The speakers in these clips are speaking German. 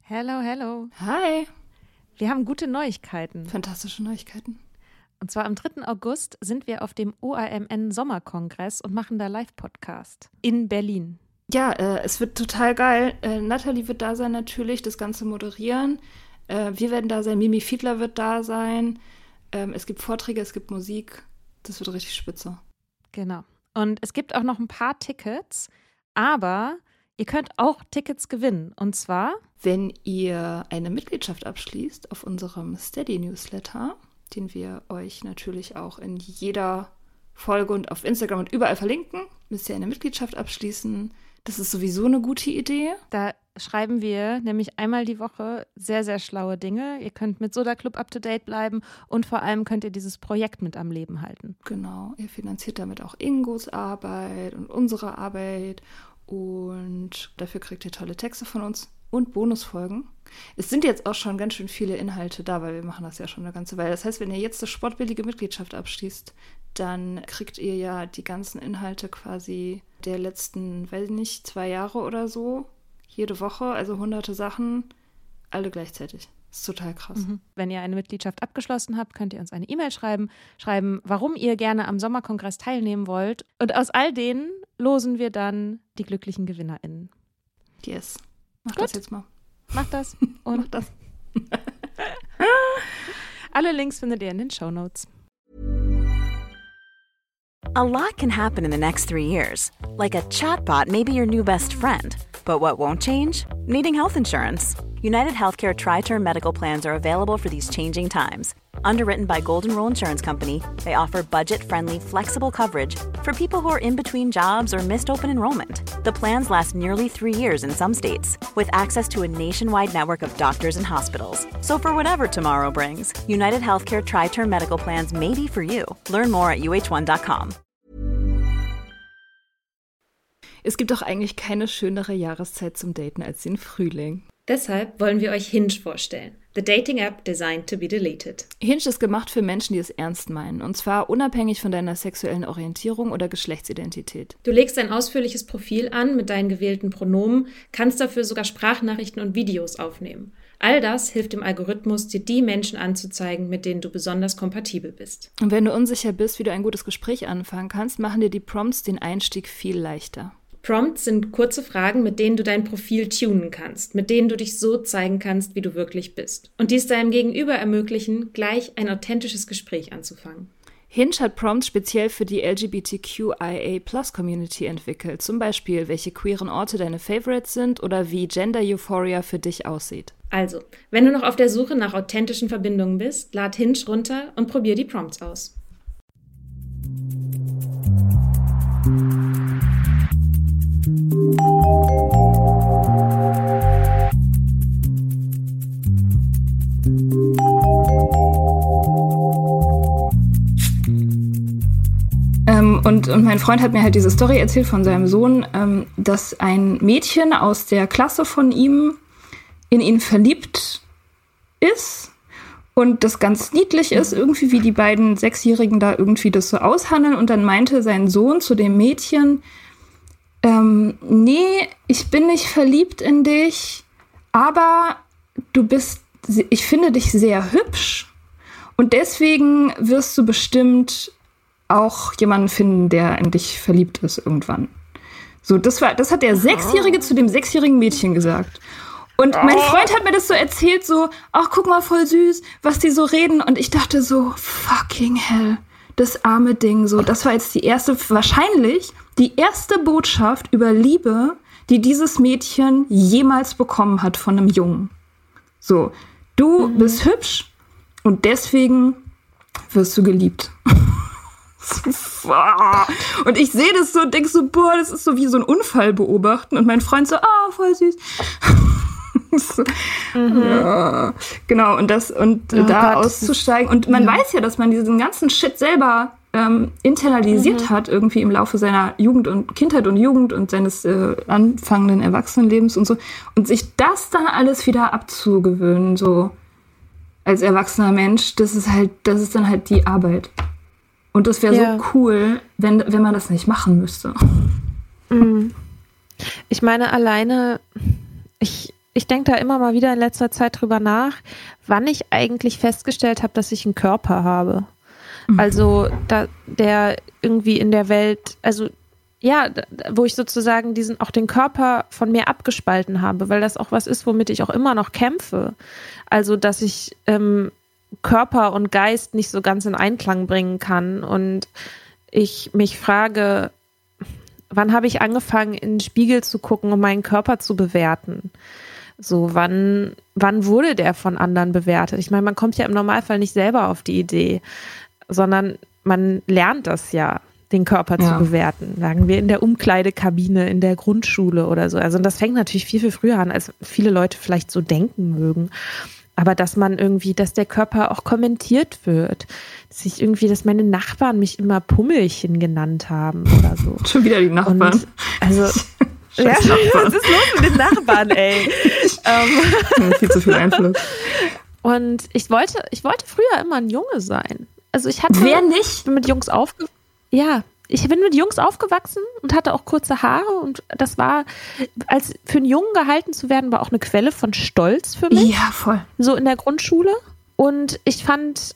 Hello, hello. Hi. Wir haben gute Neuigkeiten. Fantastische Neuigkeiten. Und zwar am 3. August sind wir auf dem OAMN-Sommerkongress und machen da Live-Podcast in Berlin. Ja, es wird total geil. Nathalie wird da sein natürlich, das Ganze moderieren. Wir werden da sein, Mimi Fiedler wird da sein. Es gibt Vorträge, es gibt Musik. Das wird richtig spitze. Genau. Und es gibt auch noch ein paar Tickets, aber ihr könnt auch Tickets gewinnen. Und zwar, wenn ihr eine Mitgliedschaft abschließt auf unserem Steady-Newsletter, den wir euch natürlich auch in jeder Folge und auf Instagram und überall verlinken, müsst ihr eine Mitgliedschaft abschließen. Das ist sowieso eine gute Idee. Da schreiben wir nämlich einmal die Woche sehr, sehr schlaue Dinge. Ihr könnt mit Soda Club up-to-date bleiben und vor allem könnt ihr dieses Projekt mit am Leben halten. Genau, ihr finanziert damit auch Ingos Arbeit und unsere Arbeit und dafür kriegt ihr tolle Texte von uns und Bonusfolgen. Es sind jetzt auch schon ganz schön viele Inhalte da, weil wir machen das ja schon eine ganze Weile. Das heißt, wenn ihr jetzt eine sportbillige Mitgliedschaft abschließt, dann kriegt ihr ja die ganzen Inhalte quasi der letzten, weiß ich nicht, 2 Jahre oder so, jede Woche, also hunderte Sachen, alle gleichzeitig. Das ist total krass. Wenn ihr eine Mitgliedschaft abgeschlossen habt, könnt ihr uns eine E-Mail schreiben, warum ihr gerne am Sommerkongress teilnehmen wollt. Und aus all denen losen wir dann die glücklichen GewinnerInnen. Yes. Mach Gut. das jetzt mal. Macht das. Und Mach das. alle Links findet ihr in den Shownotes. A lot can happen in the next 3 years. Like a chatbot may be your new best friend. But what won't change? Needing health insurance. United Healthcare Tri-Term Medical Plans are available for these changing times. Underwritten by Golden Rule Insurance Company, they offer budget-friendly, flexible coverage for people who are in between jobs or missed open enrollment. The plans last nearly 3 years in some states, with access to a nationwide network of doctors and hospitals. So for whatever tomorrow brings, United Healthcare Tri-Term Medical Plans may be for you. Learn more at uh1.com. Es gibt doch eigentlich keine schönere Jahreszeit zum Daten als den Frühling. Deshalb wollen wir euch Hinge vorstellen. The dating app designed to be deleted. Hinge ist gemacht für Menschen, die es ernst meinen. Und zwar unabhängig von deiner sexuellen Orientierung oder Geschlechtsidentität. Du legst ein ausführliches Profil an mit deinen gewählten Pronomen, kannst dafür sogar Sprachnachrichten und Videos aufnehmen. All das hilft dem Algorithmus, dir die Menschen anzuzeigen, mit denen du besonders kompatibel bist. Und wenn du unsicher bist, wie du ein gutes Gespräch anfangen kannst, machen dir die Prompts den Einstieg viel leichter. Prompts sind kurze Fragen, mit denen du dein Profil tunen kannst, mit denen du dich so zeigen kannst, wie du wirklich bist. Und dies deinem Gegenüber ermöglichen, gleich ein authentisches Gespräch anzufangen. Hinge hat Prompts speziell für die LGBTQIA+-Community entwickelt. Zum Beispiel, welche queeren Orte deine Favorites sind oder wie Gender Euphoria für dich aussieht. Also, wenn du noch auf der Suche nach authentischen Verbindungen bist, lad Hinge runter und probier die Prompts aus. Und mein Freund hat mir halt diese Story erzählt von seinem Sohn, dass ein Mädchen aus der Klasse von ihm in ihn verliebt ist und das ganz niedlich ist, irgendwie wie die beiden 6-Jährigen da irgendwie das so aushandeln. Und dann meinte sein Sohn zu dem Mädchen, nee, ich bin nicht verliebt in dich, aber ich finde dich sehr hübsch und deswegen wirst du bestimmt auch jemanden finden, der in dich verliebt ist irgendwann. So, das hat der 6-Jährige zu dem 6-jährigen Mädchen gesagt. Und mein Freund hat mir das so erzählt, so, ach, guck mal, voll süß, was die so reden. Und ich dachte so, fucking hell, das arme Ding. So, das war jetzt wahrscheinlich die erste Botschaft über Liebe, die dieses Mädchen jemals bekommen hat von einem Jungen. So, du bist hübsch und deswegen wirst du geliebt. Und ich sehe das so und denke so, boah, das ist so wie so ein Unfall beobachten. Und mein Freund so, voll süß. Ja, genau, und da auszusteigen. Und man weiß ja, dass man diesen ganzen Shit selber internalisiert hat, irgendwie im Laufe seiner Jugend und Kindheit und Jugend und seines anfangenden Erwachsenenlebens und so. Und sich das dann alles wieder abzugewöhnen, so als erwachsener Mensch, das ist dann halt die Arbeit. Und das wäre so cool, wenn man das nicht machen müsste. Ich meine, alleine, ich denke da immer mal wieder in letzter Zeit drüber nach, wann ich eigentlich festgestellt habe, dass ich einen Körper habe. Also der irgendwie in der Welt, also ja, wo ich sozusagen auch den Körper von mir abgespalten habe, weil das auch was ist, womit ich auch immer noch kämpfe. Also, dass ich Körper und Geist nicht so ganz in Einklang bringen kann und ich mich frage, wann habe ich angefangen, in den Spiegel zu gucken, um meinen Körper zu bewerten? So, wann wurde der von anderen bewertet? Ich meine, man kommt ja im Normalfall nicht selber auf die Idee, sondern man lernt das ja, den Körper zu bewerten. Sagen wir in der Umkleidekabine, in der Grundschule oder so. Also das fängt natürlich viel, viel früher an, als viele Leute vielleicht so denken mögen. Aber dass der Körper auch kommentiert wird. Dass meine Nachbarn mich immer Pummelchen genannt haben oder so. Schon wieder die Nachbarn. Und also, was ist los mit den Nachbarn, ey? Viel zu viel Einfluss. Und ich wollte früher immer ein Junge sein. Also Wer nicht? Ich bin mit Jungs aufgewachsen und hatte auch kurze Haare und das war, als für einen Jungen gehalten zu werden, war auch eine Quelle von Stolz für mich. Ja, voll. So in der Grundschule. Und ich fand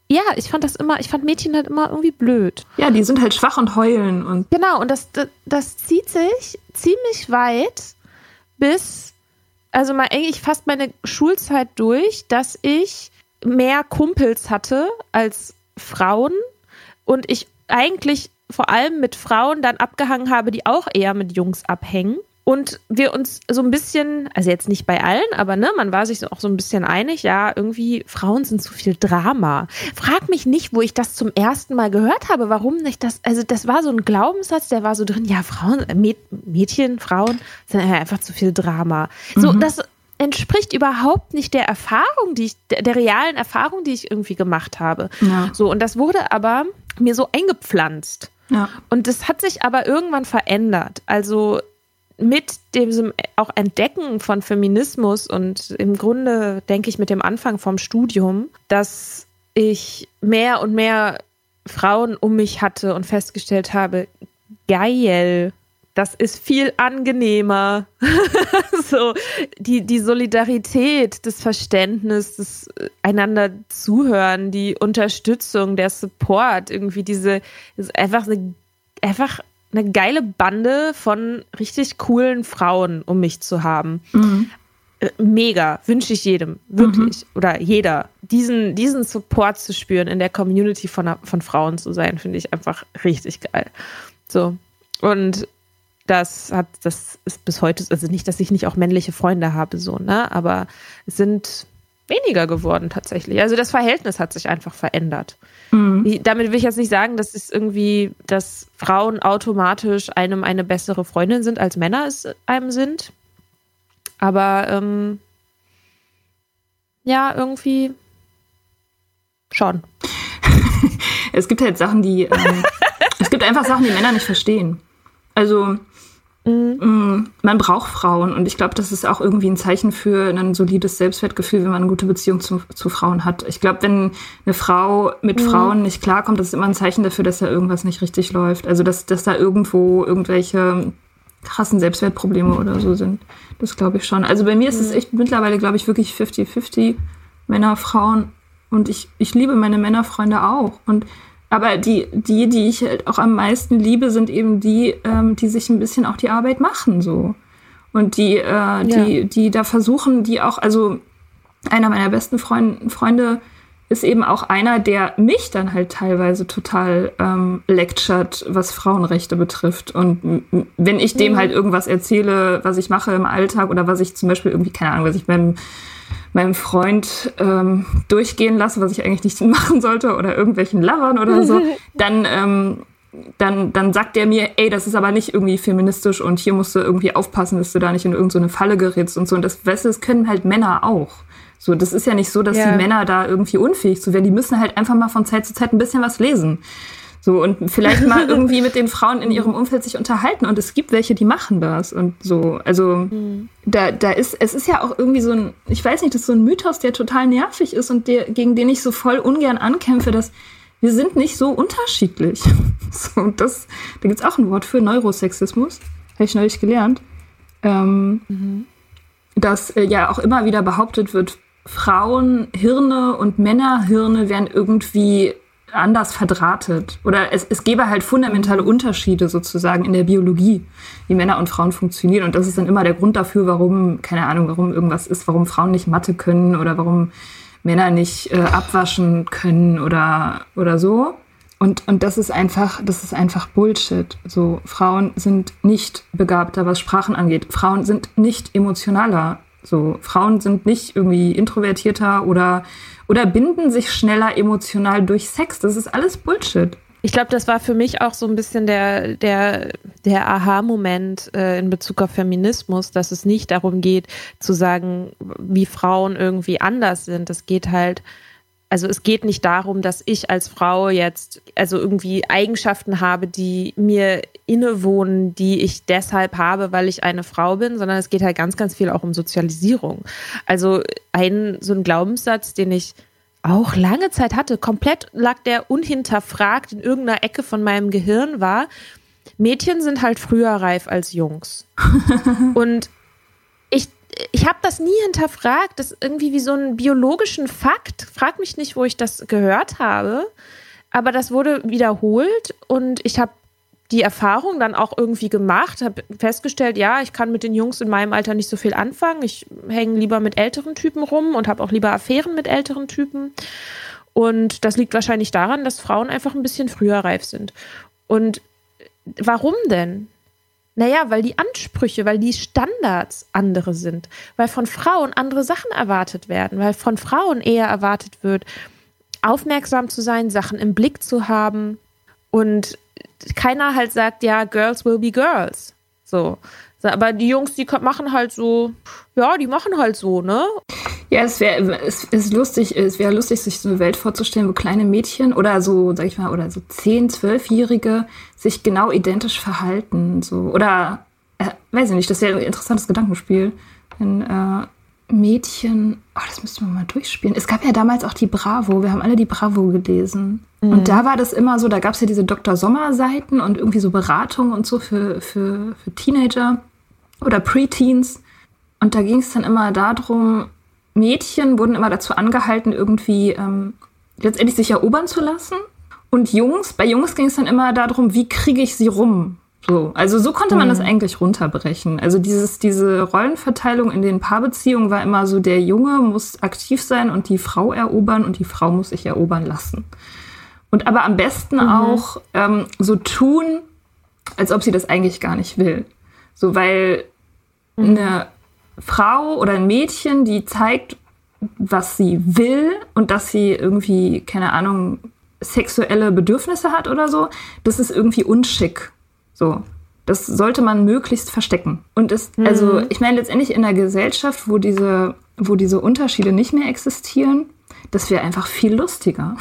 Mädchen halt immer irgendwie blöd. Ja, die sind halt schwach und heulen und. Genau, und das zieht sich ziemlich weit bis, also mal eigentlich fast meine Schulzeit durch, dass ich mehr Kumpels hatte als Frauen und ich eigentlich vor allem mit Frauen dann abgehangen habe, die auch eher mit Jungs abhängen. Und wir uns so ein bisschen, also jetzt nicht bei allen, aber ne, man war sich auch so ein bisschen einig, ja, irgendwie Frauen sind zu viel Drama. Frag mich nicht, wo ich das zum ersten Mal gehört habe, warum nicht das, also das war so ein Glaubenssatz, der war so drin, ja, Mädchen, Frauen sind einfach zu viel Drama. So, das entspricht überhaupt nicht der Erfahrung, der realen Erfahrung, die ich irgendwie gemacht habe. Ja. So, und das wurde aber mir so eingepflanzt. Ja. Und das hat sich aber irgendwann verändert. Also mit dem auch Entdecken von Feminismus und im Grunde, denke ich, mit dem Anfang vom Studium, dass ich mehr und mehr Frauen um mich hatte und festgestellt habe, geil, das ist viel angenehmer. So, die Solidarität, das Verständnis, das einander zuhören, die Unterstützung, der Support, irgendwie ist einfach eine geile Bande von richtig coolen Frauen um mich zu haben. Mhm. Mega, wünsche ich jedem, wirklich. Oder jeder. Diesen Support zu spüren, in der Community von Frauen zu sein, finde ich einfach richtig geil. So. Und das ist bis heute, also nicht, dass ich nicht auch männliche Freunde habe, so, ne? Aber es sind weniger geworden tatsächlich. Also das Verhältnis hat sich einfach verändert. Damit will ich jetzt nicht sagen, dass Frauen automatisch einem eine bessere Freundin sind, als Männer es einem sind. Aber ja, irgendwie schon. Es gibt halt Sachen, es gibt einfach Sachen, die Männer nicht verstehen. Also man braucht Frauen und ich glaube, das ist auch irgendwie ein Zeichen für ein solides Selbstwertgefühl, wenn man eine gute Beziehung zu Frauen hat. Ich glaube, wenn eine Frau mit Frauen nicht klarkommt, das ist immer ein Zeichen dafür, dass da irgendwas nicht richtig läuft. Also dass da irgendwo irgendwelche krassen Selbstwertprobleme oder so sind. Das glaube ich schon. Also bei mir ist es echt mittlerweile, glaube ich, wirklich 50-50 Männer, Frauen und ich liebe meine Männerfreunde auch. Aber die ich halt auch am meisten liebe, sind eben die sich ein bisschen auch die Arbeit machen, so. Und die da versuchen, die auch, also einer meiner besten Freunde ist eben auch einer, der mich dann halt teilweise total lecturet, was Frauenrechte betrifft. Und wenn ich dem halt irgendwas erzähle, was ich mache im Alltag oder was ich zum Beispiel irgendwie, keine Ahnung, was ich meinem Freund durchgehen lasse, was ich eigentlich nicht machen sollte oder irgendwelchen Lovern oder so, dann sagt der mir, ey, das ist aber nicht irgendwie feministisch und hier musst du irgendwie aufpassen, dass du da nicht in irgendeine Falle gerätst und so. Und das, weißt du, das können halt Männer auch. So, das ist ja nicht so, dass die Männer da irgendwie unfähig zu werden. Die müssen halt einfach mal von Zeit zu Zeit ein bisschen was lesen. So, und vielleicht mal irgendwie mit den Frauen in ihrem Umfeld sich unterhalten. Und es gibt welche, die machen das und so. Also, es ist ja auch irgendwie so ein, ich weiß nicht, das ist so ein Mythos, der total nervig ist und gegen den ich so voll ungern ankämpfe, dass wir sind nicht so unterschiedlich. So, da gibt's auch ein Wort für, Neurosexismus. Habe ich neulich gelernt. dass ja auch immer wieder behauptet wird, Frauenhirne und Männerhirne werden irgendwie anders verdrahtet. Oder es gäbe halt fundamentale Unterschiede sozusagen in der Biologie, wie Männer und Frauen funktionieren. Und das ist dann immer der Grund dafür, warum irgendwas ist, warum Frauen nicht Mathe können oder warum Männer nicht abwaschen können oder so. Und das ist einfach Bullshit. So, Frauen sind nicht begabter, was Sprachen angeht. Frauen sind nicht emotionaler. So, Frauen sind nicht irgendwie introvertierter oder binden sich schneller emotional durch Sex. Das ist alles Bullshit. Ich glaube, das war für mich auch so ein bisschen der Aha-Moment in Bezug auf Feminismus, dass es nicht darum geht, zu sagen, wie Frauen irgendwie anders sind. Es geht nicht darum, dass ich als Frau jetzt irgendwie Eigenschaften habe, die mir innewohnen, die ich deshalb habe, weil ich eine Frau bin, sondern es geht halt ganz, ganz viel auch um Sozialisierung. Also so ein Glaubenssatz, den ich auch lange Zeit hatte, komplett lag der unhinterfragt in irgendeiner Ecke von meinem Gehirn, war, Mädchen sind halt früher reif als Jungs. Und ich habe das nie hinterfragt, das irgendwie wie so einen biologischen Fakt. Frag mich nicht, wo ich das gehört habe, aber das wurde wiederholt und ich habe die Erfahrung dann auch irgendwie gemacht, habe festgestellt, ja, ich kann mit den Jungs in meinem Alter nicht so viel anfangen. Ich hänge lieber mit älteren Typen rum und habe auch lieber Affären mit älteren Typen. Und das liegt wahrscheinlich daran, dass Frauen einfach ein bisschen früher reif sind. Und warum denn? Naja, weil die Ansprüche, weil die Standards andere sind, weil von Frauen andere Sachen erwartet werden, weil von Frauen eher erwartet wird, aufmerksam zu sein, Sachen im Blick zu haben und keiner halt sagt, ja, Girls will be Girls. So. Aber die Jungs, die machen halt so, ja, die machen halt so, ne? Ja, es wäre lustig, sich so eine Welt vorzustellen, wo kleine Mädchen oder so, sag ich mal, oder so 10-, 12-Jährige sich genau identisch verhalten. So. Oder, weiß ich nicht, das wäre ein interessantes Gedankenspiel. Wenn Mädchen, das müssten wir mal durchspielen. Es gab ja damals auch die Bravo, wir haben alle die Bravo gelesen. Mhm. Und da war das immer so, da gab es ja diese Dr. Sommer-Seiten und irgendwie so Beratungen und so für Teenager oder Preteens. Und da ging es dann immer darum, Mädchen wurden immer dazu angehalten, irgendwie letztendlich sich erobern zu lassen. Und bei Jungs ging es dann immer darum, wie kriege ich sie rum? So. Also so konnte man das eigentlich runterbrechen. Also diese Rollenverteilung in den Paarbeziehungen war immer so, der Junge muss aktiv sein und die Frau erobern und die Frau muss sich erobern lassen. Und aber am besten auch so tun, als ob sie das eigentlich gar nicht will. So, weil eine Frau oder ein Mädchen, die zeigt, was sie will und dass sie irgendwie, keine Ahnung, sexuelle Bedürfnisse hat oder so, das ist irgendwie unschick. So, das sollte man möglichst verstecken. Und also, ich meine, letztendlich in einer Gesellschaft, wo diese Unterschiede nicht mehr existieren, das wäre einfach viel lustiger.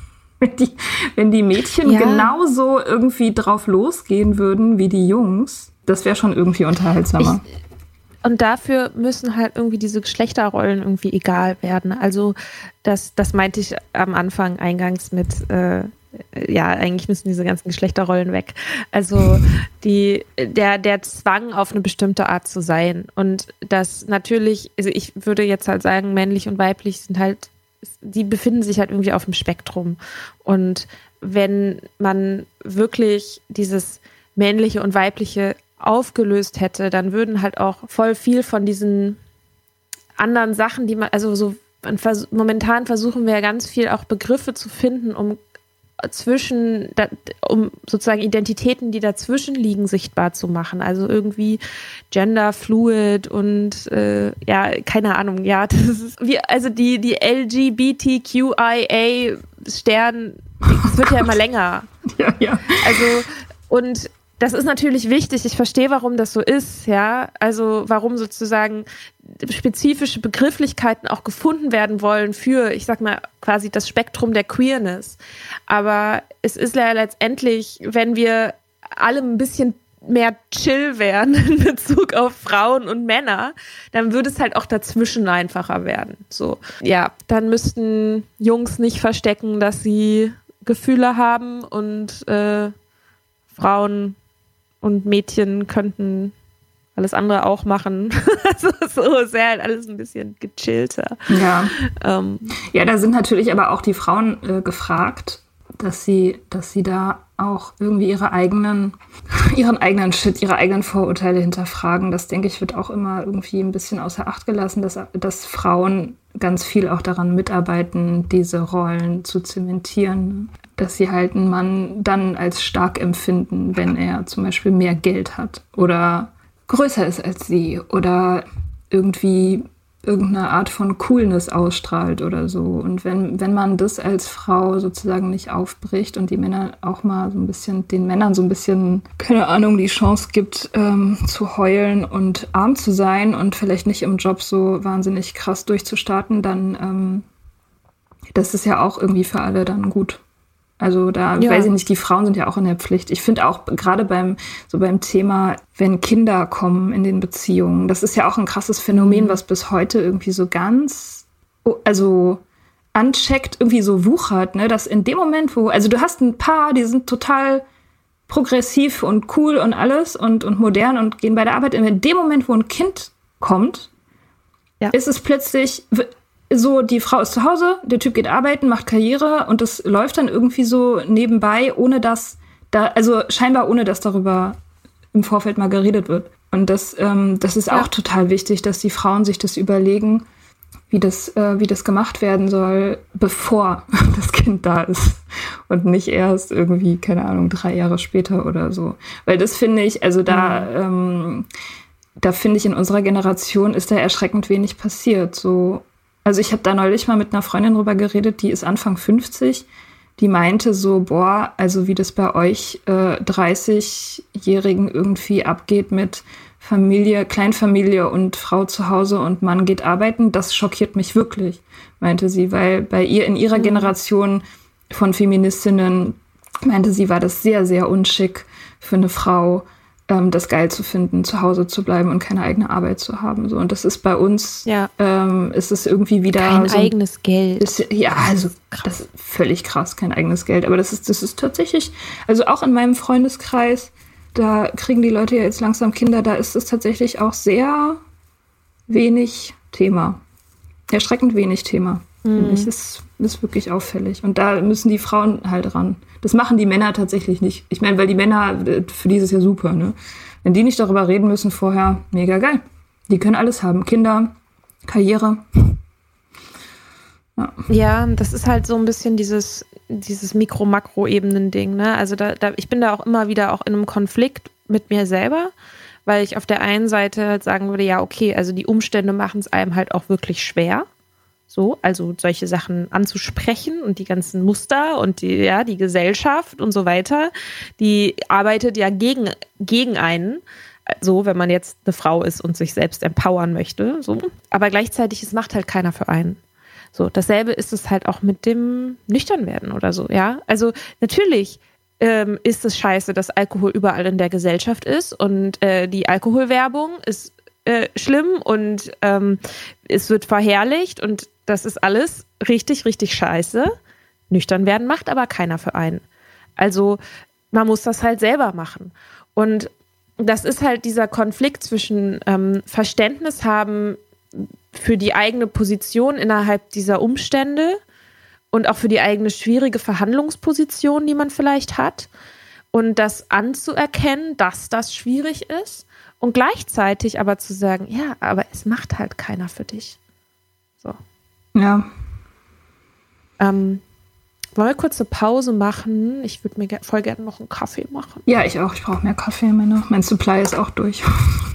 Wenn die Mädchen genauso irgendwie drauf losgehen würden wie die Jungs, das wäre schon irgendwie unterhaltsamer. Und dafür müssen halt irgendwie diese Geschlechterrollen irgendwie egal werden. Also das meinte ich am Anfang eingangs mit, eigentlich müssen diese ganzen Geschlechterrollen weg. Also der Zwang auf eine bestimmte Art zu sein. Und das natürlich, also ich würde jetzt halt sagen, männlich und weiblich sind halt, die befinden sich halt irgendwie auf dem Spektrum. Und wenn man wirklich dieses männliche und weibliche aufgelöst hätte, dann würden halt auch voll viel von diesen anderen Sachen, die man, also so momentan versuchen wir ja ganz viel auch Begriffe zu finden, um sozusagen Identitäten, die dazwischen liegen, sichtbar zu machen. Also irgendwie genderfluid und keine Ahnung, ja, das ist also die LGBTQIA-Stern, das wird ja immer länger. Ja. Also, und das ist natürlich wichtig. Ich verstehe, warum das so ist, ja. Also warum sozusagen spezifische Begrifflichkeiten auch gefunden werden wollen für, ich sag mal, quasi das Spektrum der Queerness. Aber es ist ja letztendlich, wenn wir alle ein bisschen mehr chill wären in Bezug auf Frauen und Männer, dann würde es halt auch dazwischen einfacher werden. So, ja, dann müssten Jungs nicht verstecken, dass sie Gefühle haben und Frauen und Mädchen könnten alles andere auch machen. Also so ist ja halt alles ein bisschen gechillter. Ja. Ja, da sind natürlich aber auch die Frauen gefragt, dass sie da auch irgendwie ihren eigenen Shit, ihre eigenen Vorurteile hinterfragen. Das, denke ich, wird auch immer irgendwie ein bisschen außer Acht gelassen, dass Frauen ganz viel auch daran mitarbeiten, diese Rollen zu zementieren. Dass sie halt einen Mann dann als stark empfinden, wenn er zum Beispiel mehr Geld hat oder größer ist als sie oder irgendwie irgendeine Art von Coolness ausstrahlt oder so. Und wenn man das als Frau sozusagen nicht aufbricht und die Männer auch mal so ein bisschen, den Männern so ein bisschen, keine Ahnung, die Chance gibt, zu heulen und arm zu sein und vielleicht nicht im Job so wahnsinnig krass durchzustarten, dann das ist ja auch irgendwie für alle dann gut. Also da, weiß ich nicht, die Frauen sind ja auch in der Pflicht. Ich finde auch gerade beim Thema, wenn Kinder kommen in den Beziehungen, das ist ja auch ein krasses Phänomen, was bis heute irgendwie so ganz, also uncheckt irgendwie so wuchert, ne? Dass in dem Moment, also du hast ein Paar, die sind total progressiv und cool und alles und modern und gehen bei der Arbeit. In dem Moment, wo ein Kind kommt, ist es plötzlich so, die Frau ist zu Hause, der Typ geht arbeiten, macht Karriere und das läuft dann irgendwie so nebenbei, scheinbar ohne, dass darüber im Vorfeld mal geredet wird. Und das ist auch total wichtig, dass die Frauen sich das überlegen, wie das gemacht werden soll, bevor das Kind da ist und nicht erst irgendwie, keine Ahnung, 3 Jahre später oder so. Weil das finde ich, also da finde ich, in unserer Generation ist da erschreckend wenig passiert, so. Also ich habe da neulich mal mit einer Freundin drüber geredet, die ist Anfang 50, die meinte so, also wie das bei euch 30-Jährigen irgendwie abgeht mit Familie, Kleinfamilie und Frau zu Hause und Mann geht arbeiten, das schockiert mich wirklich, meinte sie, weil bei ihr in ihrer Generation von Feministinnen, meinte sie, war das sehr, sehr unschick für eine Frau, das geil zu finden, zu Hause zu bleiben und keine eigene Arbeit zu haben. So. Und das ist bei uns, ist es irgendwie wieder kein so eigenes Geld. Also das ist völlig krass, kein eigenes Geld. Aber das ist tatsächlich, also auch in meinem Freundeskreis, da kriegen die Leute ja jetzt langsam Kinder, da ist es tatsächlich auch sehr wenig Thema. Erschreckend wenig Thema. Finde ich. Das ist wirklich auffällig. Und da müssen die Frauen halt ran. Das machen die Männer tatsächlich nicht. Ich meine, weil die Männer, für die ist es ja super, ne? Wenn die nicht darüber reden müssen vorher, mega geil. Die können alles haben. Kinder, Karriere. Ja, das ist halt so ein bisschen dieses Mikro-Makro-Ebenen-Ding, ne? Also ich bin da auch immer wieder auch in einem Konflikt mit mir selber, weil ich auf der einen Seite halt sagen würde, ja, okay, also die Umstände machen es einem halt auch wirklich schwer. So, also solche Sachen anzusprechen und die ganzen Muster und die Gesellschaft und so weiter, die arbeitet ja gegen einen, so, wenn man jetzt eine Frau ist und sich selbst empowern möchte, so. Aber gleichzeitig, es macht halt keiner für einen. So, dasselbe ist es halt auch mit dem Nüchternwerden oder so, ja. Also natürlich ist es scheiße, dass Alkohol überall in der Gesellschaft ist und die Alkoholwerbung ist schlimm und es wird verherrlicht und das ist alles richtig, richtig scheiße. Nüchtern werden macht aber keiner für einen. Also man muss das halt selber machen. Und das ist halt dieser Konflikt zwischen Verständnis haben für die eigene Position innerhalb dieser Umstände und auch für die eigene schwierige Verhandlungsposition, die man vielleicht hat. Und das anzuerkennen, dass das schwierig ist. Und gleichzeitig aber zu sagen, ja, aber es macht halt keiner für dich. So. Ja. Wollen wir kurz eine Pause machen? Ich würde mir voll gerne noch einen Kaffee machen. Ja, ich auch. Ich brauche mehr Kaffee. Mein Supply ist auch durch.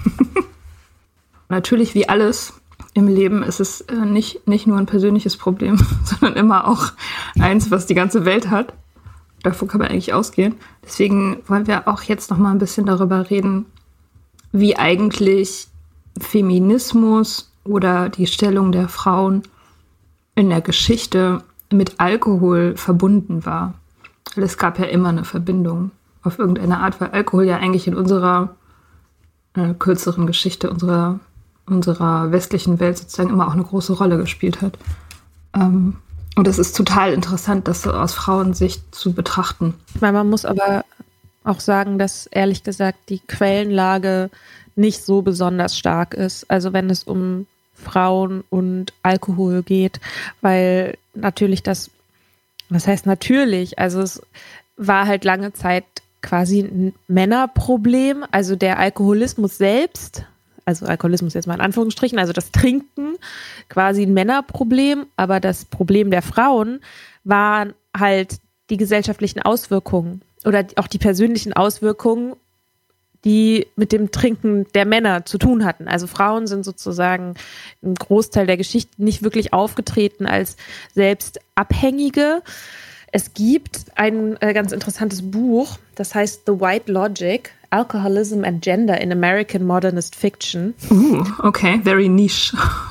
Natürlich, wie alles im Leben, ist es nicht nur ein persönliches Problem, sondern immer auch eins, was die ganze Welt hat. Davon kann man eigentlich ausgehen. Deswegen wollen wir auch jetzt noch mal ein bisschen darüber reden, wie eigentlich Feminismus oder die Stellung der Frauen in der Geschichte mit Alkohol verbunden war. Weil es gab ja immer eine Verbindung auf irgendeine Art, weil Alkohol ja eigentlich in unserer kürzeren Geschichte, unserer westlichen Welt sozusagen immer auch eine große Rolle gespielt hat. Und das ist total interessant, das so aus Frauensicht zu betrachten. Ich meine, man muss aber auch sagen, dass ehrlich gesagt die Quellenlage nicht so besonders stark ist. Also wenn es um Frauen und Alkohol geht, weil natürlich was heißt natürlich? Also es war halt lange Zeit quasi ein Männerproblem. Also der Alkoholismus selbst, also Alkoholismus jetzt mal in Anführungsstrichen, also das Trinken quasi ein Männerproblem, aber das Problem der Frauen waren halt die gesellschaftlichen Auswirkungen oder auch die persönlichen Auswirkungen, die mit dem Trinken der Männer zu tun hatten. Also Frauen sind sozusagen im Großteil der Geschichte nicht wirklich aufgetreten als selbst Abhängige. Es gibt ein ganz interessantes Buch, das heißt The White Logic, Alcoholism and Gender in American Modernist Fiction. Okay, very niche.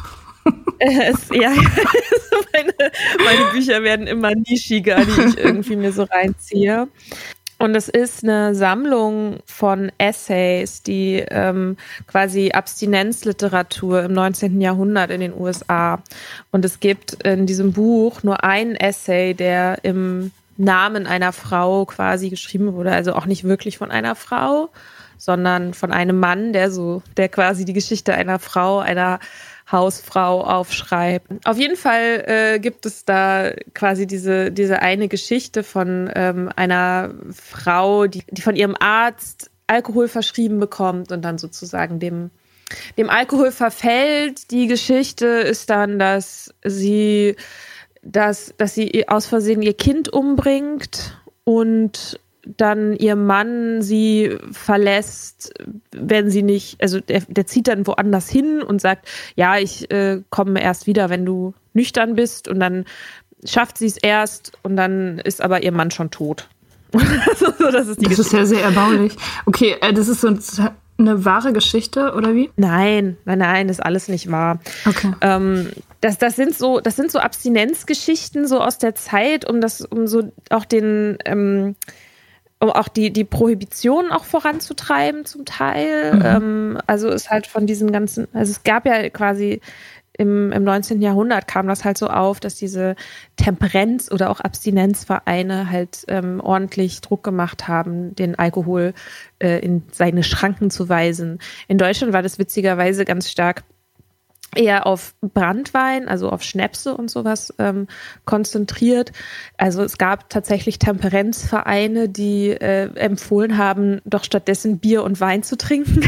Meine Bücher werden immer nischiger, die ich irgendwie mir so reinziehe. Und es ist eine Sammlung von Essays, die quasi Abstinenzliteratur im 19. Jahrhundert in den USA. Und es gibt in diesem Buch nur einen Essay, der im Namen einer Frau quasi geschrieben wurde. Also auch nicht wirklich von einer Frau, sondern von einem Mann, der quasi die Geschichte einer Frau, einer Hausfrau aufschreibt. Auf jeden Fall gibt es da quasi diese eine Geschichte von einer Frau, die von ihrem Arzt Alkohol verschrieben bekommt und dann sozusagen dem Alkohol verfällt. Die Geschichte ist dann, dass sie aus Versehen ihr Kind umbringt und dann ihr Mann sie verlässt, wenn sie nicht, also der zieht dann woanders hin und sagt, ja, ich komme erst wieder, wenn du nüchtern bist, und dann schafft sie es erst und dann ist aber ihr Mann schon tot. Das ist die Geschichte. Das ist ja sehr erbaulich. Okay, das ist so eine wahre Geschichte, oder wie? Nein, das ist alles nicht wahr. Okay. Das sind so Abstinenzgeschichten so aus der Zeit, um so auch um auch die Prohibition auch voranzutreiben zum Teil. Also ist halt von diesen ganzen, also es gab ja quasi im 19. Jahrhundert kam das halt so auf, dass diese Temperenz- oder auch Abstinenzvereine halt ordentlich Druck gemacht haben, den Alkohol in seine Schranken zu weisen. In Deutschland war das witzigerweise ganz stark eher auf Branntwein, also auf Schnäpse und sowas konzentriert. Also es gab tatsächlich Temperenzvereine, die empfohlen haben, doch stattdessen Bier und Wein zu trinken.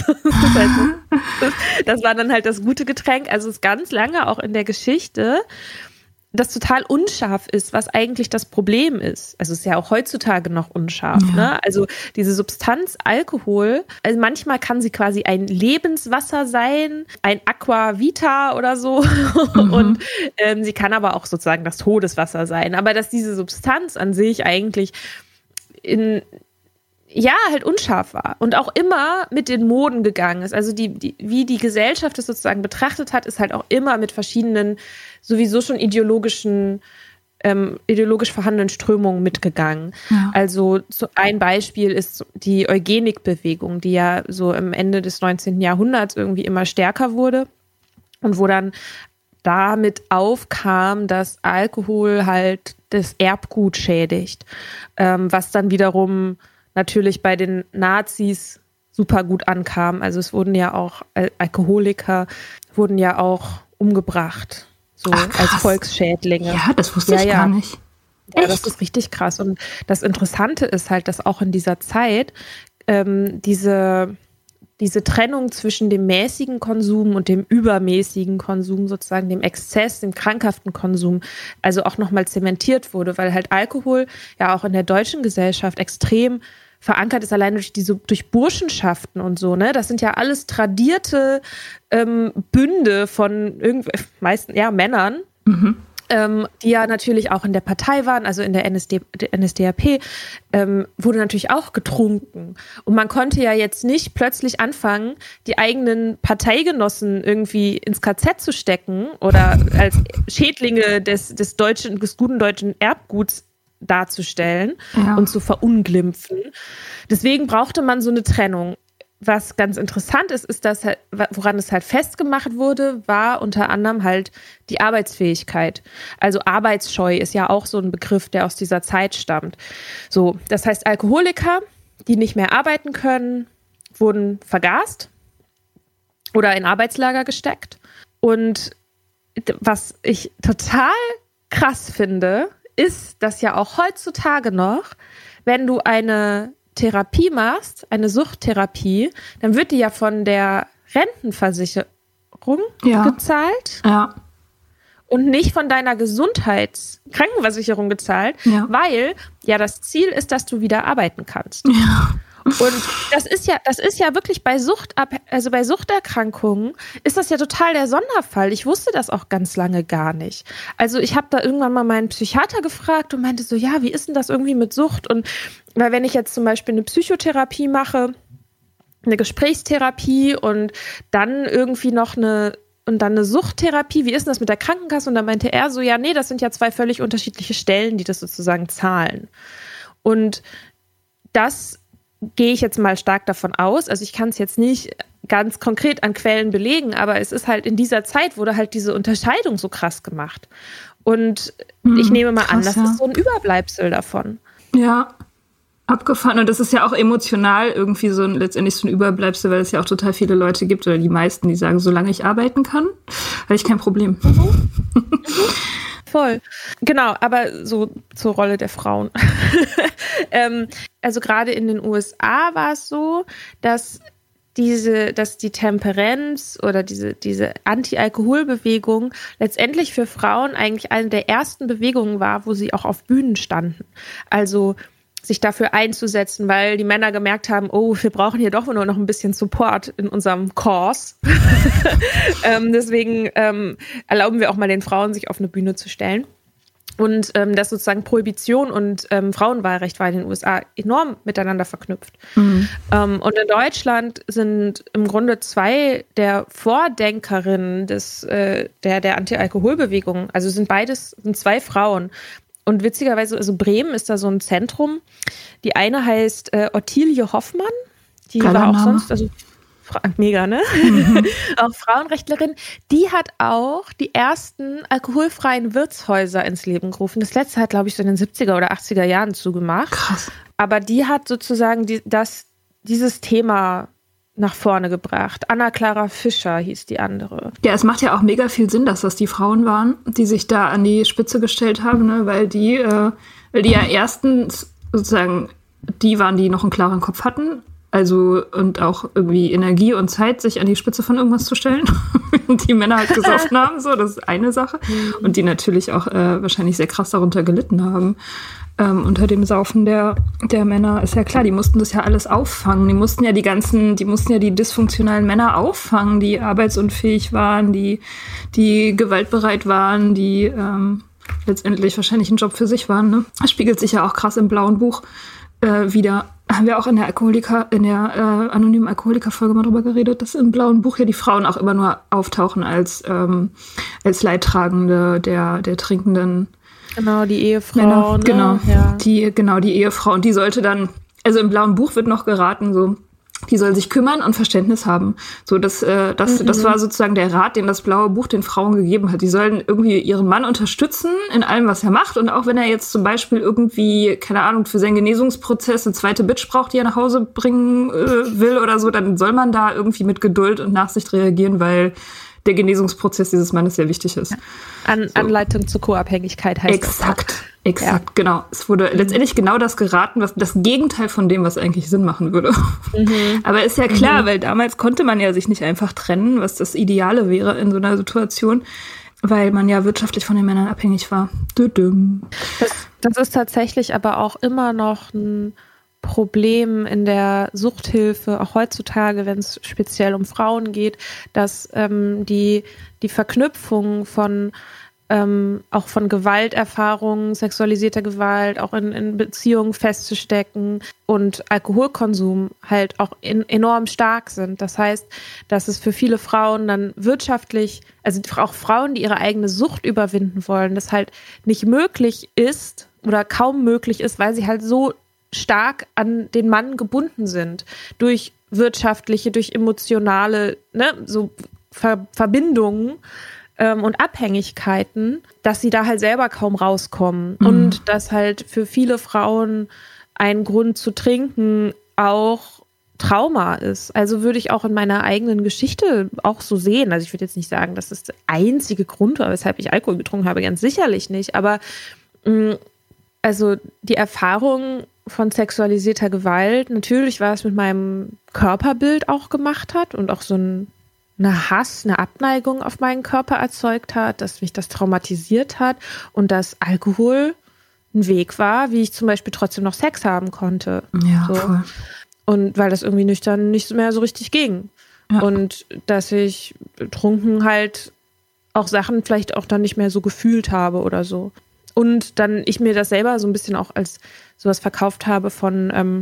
Das war dann halt das gute Getränk. Also es ist ganz lange auch in der Geschichte, das total unscharf ist, was eigentlich das Problem ist. Also es ist ja auch heutzutage noch unscharf. Ja. Ne? Also diese Substanz Alkohol, also manchmal kann sie quasi ein Lebenswasser sein, ein Aquavita oder so. Und sie kann aber auch sozusagen das Todeswasser sein. Aber dass diese Substanz an sich eigentlich halt unscharf war und auch immer mit den Moden gegangen ist. Also wie die Gesellschaft es sozusagen betrachtet hat, ist halt auch immer mit verschiedenen, sowieso schon ideologisch vorhandenen Strömungen mitgegangen. Ja. Also ein Beispiel ist die Eugenikbewegung, die ja so im Ende des 19. Jahrhunderts irgendwie immer stärker wurde und wo dann damit aufkam, dass Alkohol halt das Erbgut schädigt, was dann wiederum natürlich bei den Nazis super gut ankam. Also es wurden ja auch Alkoholiker wurden ja auch umgebracht, so als Volksschädlinge. Ja, das wusste ich gar nicht. Ja, das ist richtig krass. Und das Interessante ist halt, dass auch in dieser Zeit diese Trennung zwischen dem mäßigen Konsum und dem übermäßigen Konsum, sozusagen dem Exzess, dem krankhaften Konsum, also auch nochmal zementiert wurde, weil halt Alkohol ja auch in der deutschen Gesellschaft extrem verankert ist, allein durch Burschenschaften und so, ne? Das sind ja alles tradierte Bünde von meisten Männern, die ja natürlich auch in der Partei waren, also in der NSDAP, wurde natürlich auch getrunken. Und man konnte ja jetzt nicht plötzlich anfangen, die eigenen Parteigenossen irgendwie ins KZ zu stecken oder als Schädlinge des guten deutschen Erbguts darzustellen und zu verunglimpfen. Deswegen brauchte man so eine Trennung. Was ganz interessant ist, dass halt, woran es halt festgemacht wurde, war unter anderem halt die Arbeitsfähigkeit. Also Arbeitsscheu ist ja auch so ein Begriff, der aus dieser Zeit stammt. So, das heißt, Alkoholiker, die nicht mehr arbeiten können, wurden vergast. oder in Arbeitslager gesteckt. Und was ich total krass finde, ist, dass ja auch heutzutage noch, wenn du eine Therapie machst, eine Suchttherapie, dann wird die ja von der Rentenversicherung gezahlt. Ja. Und nicht von deiner Krankenversicherung gezahlt, weil ja das Ziel ist, dass du wieder arbeiten kannst. Ja. Und das ist ja wirklich bei bei Suchterkrankungen ist das ja total der Sonderfall. Ich wusste das auch ganz lange gar nicht. Also ich habe da irgendwann mal meinen Psychiater gefragt und meinte so, ja, wie ist denn das irgendwie mit Sucht? Und weil wenn ich jetzt zum Beispiel eine Psychotherapie mache, eine Gesprächstherapie und dann irgendwie noch eine Suchttherapie, wie ist denn das mit der Krankenkasse? Und dann meinte er so, ja, nee, das sind ja 2 völlig unterschiedliche Stellen, die das sozusagen zahlen. Und das gehe ich jetzt mal stark davon aus. Also ich kann es jetzt nicht ganz konkret an Quellen belegen, aber es ist halt in dieser Zeit wurde halt diese Unterscheidung so krass gemacht. Und ich nehme mal an, das ist so ein Überbleibsel davon. Ja, abgefahren. Und das ist ja auch emotional irgendwie letztendlich so ein Überbleibsel, weil es ja auch total viele Leute gibt, oder die meisten, die sagen, solange ich arbeiten kann, habe ich kein Problem. Voll. Genau, aber so zur Rolle der Frauen. Also gerade in den USA war es so, dass die Temperenz oder diese Anti-Alkohol-Bewegung letztendlich für Frauen eigentlich eine der ersten Bewegungen war, wo sie auch auf Bühnen standen. Also sich dafür einzusetzen, weil die Männer gemerkt haben, oh, wir brauchen hier doch nur noch ein bisschen Support in unserem Cause. Deswegen erlauben wir auch mal den Frauen, sich auf eine Bühne zu stellen. Und dass sozusagen Prohibition und Frauenwahlrecht war in den USA enorm miteinander verknüpft. Und in Deutschland sind im Grunde 2 der Vordenkerinnen der Anti-Alkohol-Bewegung, also sind 2 Frauen. Und witzigerweise, also Bremen ist da so ein Zentrum. Die eine heißt Ottilie Hoffmann. Die war auch sonst, also mega, ne? Auch Frauenrechtlerin. Die hat auch die ersten alkoholfreien Wirtshäuser ins Leben gerufen. Das letzte hat, glaube ich, so in den 70er oder 80er Jahren zugemacht. Krass. Aber die hat sozusagen dieses Thema nach vorne gebracht. Anna-Clara Fischer hieß die andere. Ja, es macht ja auch mega viel Sinn, dass das die Frauen waren, die sich da an die Spitze gestellt haben, ne? Weil die ja erstens sozusagen die waren, die noch einen klaren Kopf hatten. Also, und auch irgendwie Energie und Zeit, sich an die Spitze von irgendwas zu stellen. Und die Männer halt gesoffen haben, so, das ist eine Sache. Und die natürlich auch wahrscheinlich sehr krass darunter gelitten haben. Unter dem Saufen der Männer, ist ja klar, die mussten das ja alles auffangen. Die mussten ja die dysfunktionalen Männer auffangen, die arbeitsunfähig waren, die gewaltbereit waren, die letztendlich wahrscheinlich ein Job für sich waren. Ne? Das spiegelt sich ja auch krass im Blauen Buch wieder. Haben wir auch in der anonymen Alkoholiker-Folge mal drüber geredet, dass im Blauen Buch ja die Frauen auch immer nur auftauchen als Leidtragende der trinkenden Genau, die Ehefrau. Männer, ne? Genau, ja. die Ehefrau. Und die sollte dann, also im Blauen Buch wird noch geraten, so, die soll sich kümmern und Verständnis haben. So, das war sozusagen der Rat, den das Blaue Buch den Frauen gegeben hat. Die sollen irgendwie ihren Mann unterstützen in allem, was er macht. Und auch wenn er jetzt zum Beispiel irgendwie, keine Ahnung, für seinen Genesungsprozess eine zweite Bitch braucht, die er nach Hause bringen will oder so, dann soll man da irgendwie mit Geduld und Nachsicht reagieren, weil der Genesungsprozess dieses Mannes sehr wichtig ist. Anleitung zur Co-Abhängigkeit heißt das. Exakt, ja. Genau. Es wurde letztendlich genau das geraten, was das Gegenteil von dem, was eigentlich Sinn machen würde. Aber ist ja klar, weil damals konnte man ja sich nicht einfach trennen, was das Ideale wäre in so einer Situation, weil man ja wirtschaftlich von den Männern abhängig war. Das ist tatsächlich aber auch immer noch ein Problem in der Suchthilfe, auch heutzutage, wenn es speziell um Frauen geht, dass die Verknüpfung von auch von Gewalterfahrungen, sexualisierter Gewalt, auch in Beziehungen festzustecken und Alkoholkonsum halt auch enorm stark sind. Das heißt, dass es für viele Frauen dann wirtschaftlich, also auch Frauen, die ihre eigene Sucht überwinden wollen, das halt nicht möglich ist oder kaum möglich ist, weil sie halt so stark an den Mann gebunden sind. Durch wirtschaftliche, durch emotionale, ne, so Verbindungen und Abhängigkeiten, dass sie da halt selber kaum rauskommen. Und dass halt für viele Frauen ein Grund zu trinken auch Trauma ist. Also würde ich auch in meiner eigenen Geschichte auch so sehen. Also ich würde jetzt nicht sagen, dass das der einzige Grund war, weshalb ich Alkohol getrunken habe, ganz sicherlich nicht. Aber also die Erfahrung von sexualisierter Gewalt, natürlich, was es mit meinem Körperbild auch gemacht hat und auch so eine Hass, eine Abneigung auf meinen Körper erzeugt hat, dass mich das traumatisiert hat und dass Alkohol ein Weg war, wie ich zum Beispiel trotzdem noch Sex haben konnte. Ja, so. voll. Und weil das irgendwie nüchtern nicht mehr so richtig ging. Ja. Und dass ich trunken halt auch Sachen vielleicht auch dann nicht mehr so gefühlt habe oder so. Und dann ich mir das selber so ein bisschen auch als sowas verkauft habe von,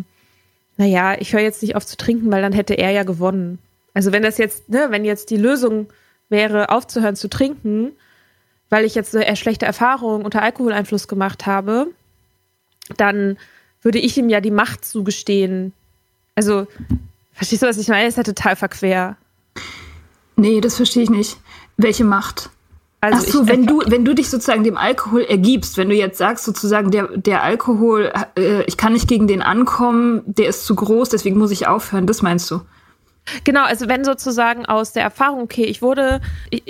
ich höre jetzt nicht auf zu trinken, weil dann hätte er ja gewonnen. Also wenn das jetzt, wenn jetzt die Lösung wäre, aufzuhören zu trinken, weil ich jetzt eine schlechte Erfahrung unter Alkoholeinfluss gemacht habe, dann würde ich ihm ja die Macht zugestehen. Also, verstehst du, was ich meine? Das ist ja total verquer. Nee, das verstehe ich nicht. Welche Macht? Also ach so, wenn du dich sozusagen dem Alkohol ergibst, wenn du jetzt sagst sozusagen, der Alkohol, ich kann nicht gegen den ankommen, der ist zu groß, deswegen muss ich aufhören, das meinst du? Genau, also wenn sozusagen aus der Erfahrung, okay, ich wurde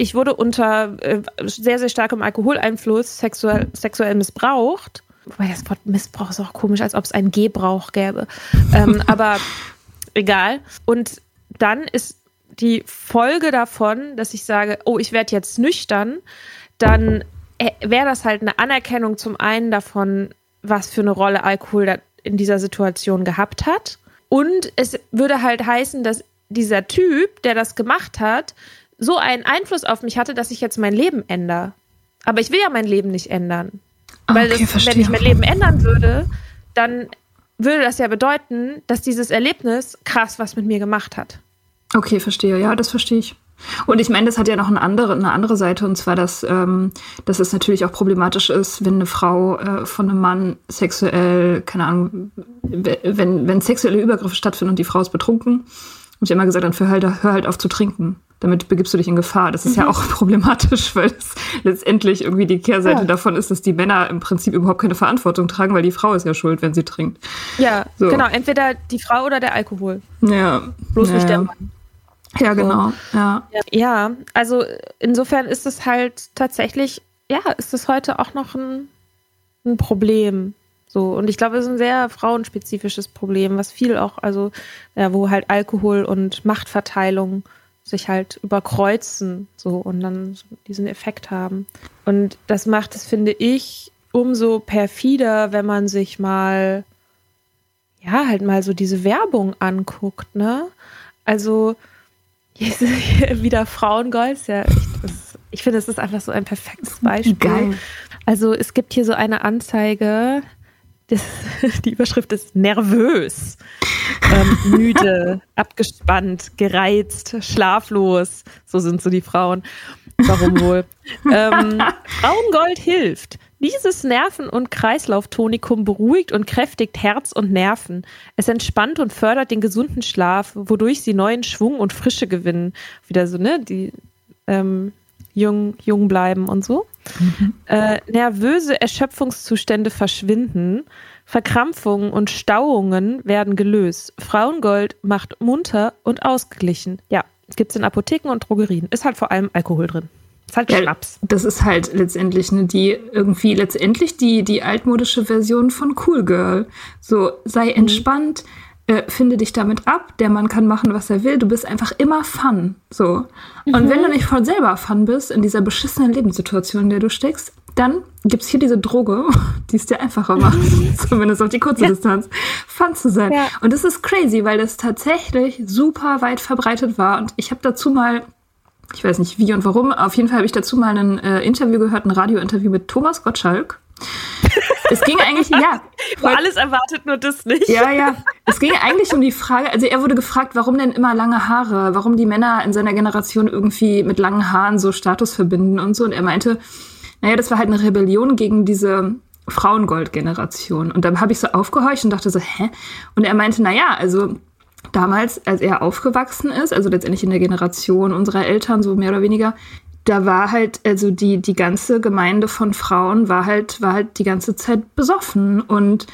unter sehr, sehr starkem Alkoholeinfluss sexuell missbraucht, wobei das Wort Missbrauch ist auch komisch, als ob es einen Gebrauch gäbe, aber egal. Und dann ist die Folge davon, dass ich sage, oh, ich werde jetzt nüchtern, dann wäre das halt eine Anerkennung zum einen davon, was für eine Rolle Alkohol da in dieser Situation gehabt hat. Und es würde halt heißen, dass dieser Typ, der das gemacht hat, so einen Einfluss auf mich hatte, dass ich jetzt mein Leben ändere. Aber ich will ja mein Leben nicht ändern. Weil okay, wenn ich mein Leben ändern würde, dann würde das ja bedeuten, dass dieses Erlebnis krass was mit mir gemacht hat. Okay, verstehe. Ja, das verstehe ich. Und ich meine, das hat ja noch eine andere Seite, und zwar, dass es natürlich auch problematisch ist, wenn eine Frau von einem Mann sexuell, keine Ahnung, wenn sexuelle Übergriffe stattfinden und die Frau ist betrunken, habe ich immer gesagt, dann hör halt auf zu trinken. Damit begibst du dich in Gefahr. Das ist ja auch problematisch, weil es letztendlich irgendwie die Kehrseite davon ist, dass die Männer im Prinzip überhaupt keine Verantwortung tragen, weil die Frau ist ja schuld, wenn sie trinkt. Ja, so. Genau. Entweder die Frau oder der Alkohol. Ja. Bloß nicht der Mann. Ja, genau. Ja, also insofern ist es halt tatsächlich, ist es heute auch noch ein Problem. So, und ich glaube, es ist ein sehr frauenspezifisches Problem, was viel auch, wo halt Alkohol und Machtverteilung sich halt überkreuzen, so, und dann so diesen Effekt haben. Und das macht es, finde ich, umso perfider, wenn man sich mal so diese Werbung anguckt, ne? Also, hier ist wieder Frauengold, ja, ich finde, es ist einfach so ein perfektes Beispiel. Geil. Also, es gibt hier so eine Anzeige, die Überschrift ist nervös, müde, abgespannt, gereizt, schlaflos. So sind so die Frauen. Warum wohl? Frauengold hilft. Dieses Nerven- und Kreislauftonikum beruhigt und kräftigt Herz und Nerven. Es entspannt und fördert den gesunden Schlaf, wodurch sie neuen Schwung und Frische gewinnen. Wieder so, ne? Die jung bleiben und so. Nervöse Erschöpfungszustände verschwinden. Verkrampfungen und Stauungen werden gelöst. Frauengold macht munter und ausgeglichen. Ja, gibt's in Apotheken und Drogerien. Ist halt vor allem Alkohol drin. Ist halt Schnaps. Das ist halt letztendlich die altmodische Version von Cool Girl. So, sei entspannt, finde dich damit ab, der Mann kann machen, was er will, du bist einfach immer fun. So. Und wenn du nicht von selber fun bist, in dieser beschissenen Lebenssituation, in der du steckst, dann gibt's hier diese Droge, die es dir einfacher macht, zumindest auf die kurze Distanz, fun zu sein. Ja. Und das ist crazy, weil das tatsächlich super weit verbreitet war. Und ich habe dazu mal, ich weiß nicht wie und warum, auf jeden Fall habe ich dazu mal ein Interview gehört, ein Radiointerview mit Thomas Gottschalk. Es ging eigentlich, alles erwartet, nur das nicht. Ja. Es ging eigentlich um die Frage, also er wurde gefragt, warum denn immer lange Haare? Warum die Männer in seiner Generation irgendwie mit langen Haaren so Status verbinden und so. Und er meinte, das war halt eine Rebellion gegen diese Frauengold-Generation. Und dann habe ich so aufgehorcht und dachte so, hä? Und er meinte, also damals, als er aufgewachsen ist, also letztendlich in der Generation unserer Eltern, so mehr oder weniger, da war halt, also die ganze Gemeinde von Frauen war halt die ganze Zeit besoffen und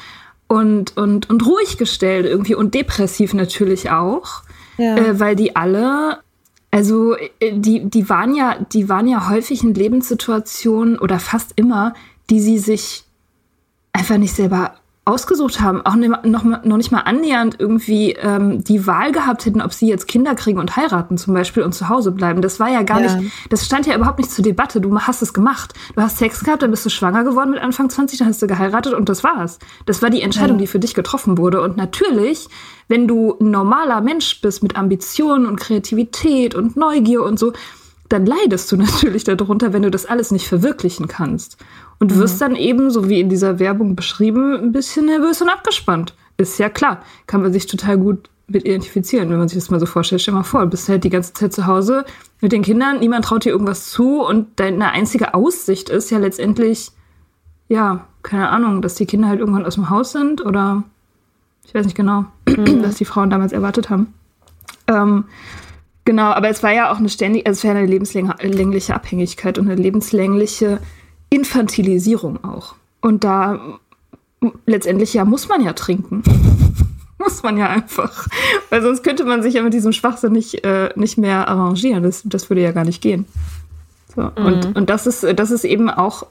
und ruhig gestellt irgendwie und depressiv natürlich auch, weil die alle, also die waren ja häufig in Lebenssituationen oder fast immer, die sie sich einfach nicht selber ausgesucht haben, auch noch nicht mal annähernd irgendwie die Wahl gehabt hätten, ob sie jetzt Kinder kriegen und heiraten zum Beispiel und zu Hause bleiben. Das war ja gar nicht, das stand ja überhaupt nicht zur Debatte. Du hast es gemacht. Du hast Sex gehabt, dann bist du schwanger geworden mit Anfang 20, dann hast du geheiratet und das war's. Das war die Entscheidung, die für dich getroffen wurde. Und natürlich, wenn du ein normaler Mensch bist mit Ambitionen und Kreativität und Neugier und so, dann leidest du natürlich darunter, wenn du das alles nicht verwirklichen kannst. Und wirst dann eben, so wie in dieser Werbung beschrieben, ein bisschen nervös und abgespannt. Ist ja klar, kann man sich total gut mit identifizieren, wenn man sich das mal so vorstellt. Stell dir mal vor, du bist halt die ganze Zeit zu Hause mit den Kindern, niemand traut dir irgendwas zu und deine einzige Aussicht ist ja letztendlich, ja, keine Ahnung, dass die Kinder halt irgendwann aus dem Haus sind oder ich weiß nicht genau, was die Frauen damals erwartet haben. Genau, aber es war ja auch es war eine lebenslängliche Abhängigkeit und eine lebenslängliche Infantilisierung auch. Und da letztendlich muss man ja trinken. Muss man ja einfach. Weil sonst könnte man sich ja mit diesem Schwachsinn nicht mehr arrangieren. Das würde ja gar nicht gehen. So. Und das ist eben auch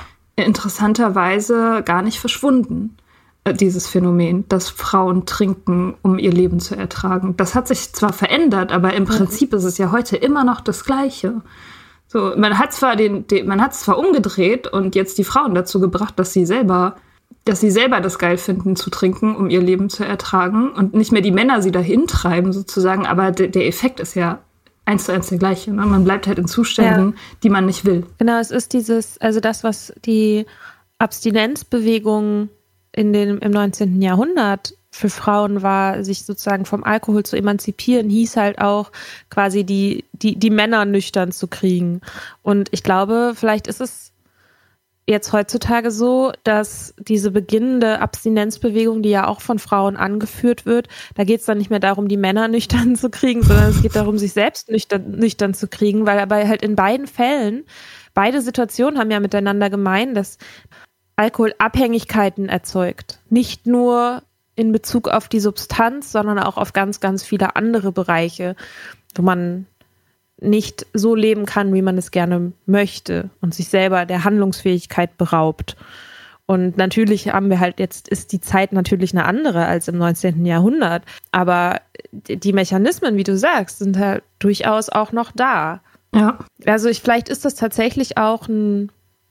interessanterweise gar nicht verschwunden, dieses Phänomen, dass Frauen trinken, um ihr Leben zu ertragen. Das hat sich zwar verändert, aber im Prinzip ist es ja heute immer noch das Gleiche. So, man hat zwar umgedreht und jetzt die Frauen dazu gebracht, dass sie selber das geil finden zu trinken, um ihr Leben zu ertragen und nicht mehr die Männer sie dahin treiben sozusagen, aber der Effekt ist ja 1:1 der gleiche. Ne? Man bleibt halt in Zuständen, die man nicht will. Genau, es ist das, was die Abstinenzbewegung im 19. Jahrhundert für Frauen war, sich sozusagen vom Alkohol zu emanzipieren, hieß halt auch quasi die Männer nüchtern zu kriegen. Und ich glaube, vielleicht ist es jetzt heutzutage so, dass diese beginnende Abstinenzbewegung, die ja auch von Frauen angeführt wird, da geht es dann nicht mehr darum, die Männer nüchtern zu kriegen, sondern es geht darum, sich selbst nüchtern zu kriegen, weil aber halt in beiden Fällen, beide Situationen haben ja miteinander gemein, dass Alkohol Abhängigkeiten erzeugt. Nicht nur in Bezug auf die Substanz, sondern auch auf ganz, ganz viele andere Bereiche, wo man nicht so leben kann, wie man es gerne möchte und sich selber der Handlungsfähigkeit beraubt. Und natürlich ist die Zeit natürlich eine andere als im 19. Jahrhundert. Aber die Mechanismen, wie du sagst, sind halt durchaus auch noch da. Ja. Also vielleicht ist das tatsächlich auch ein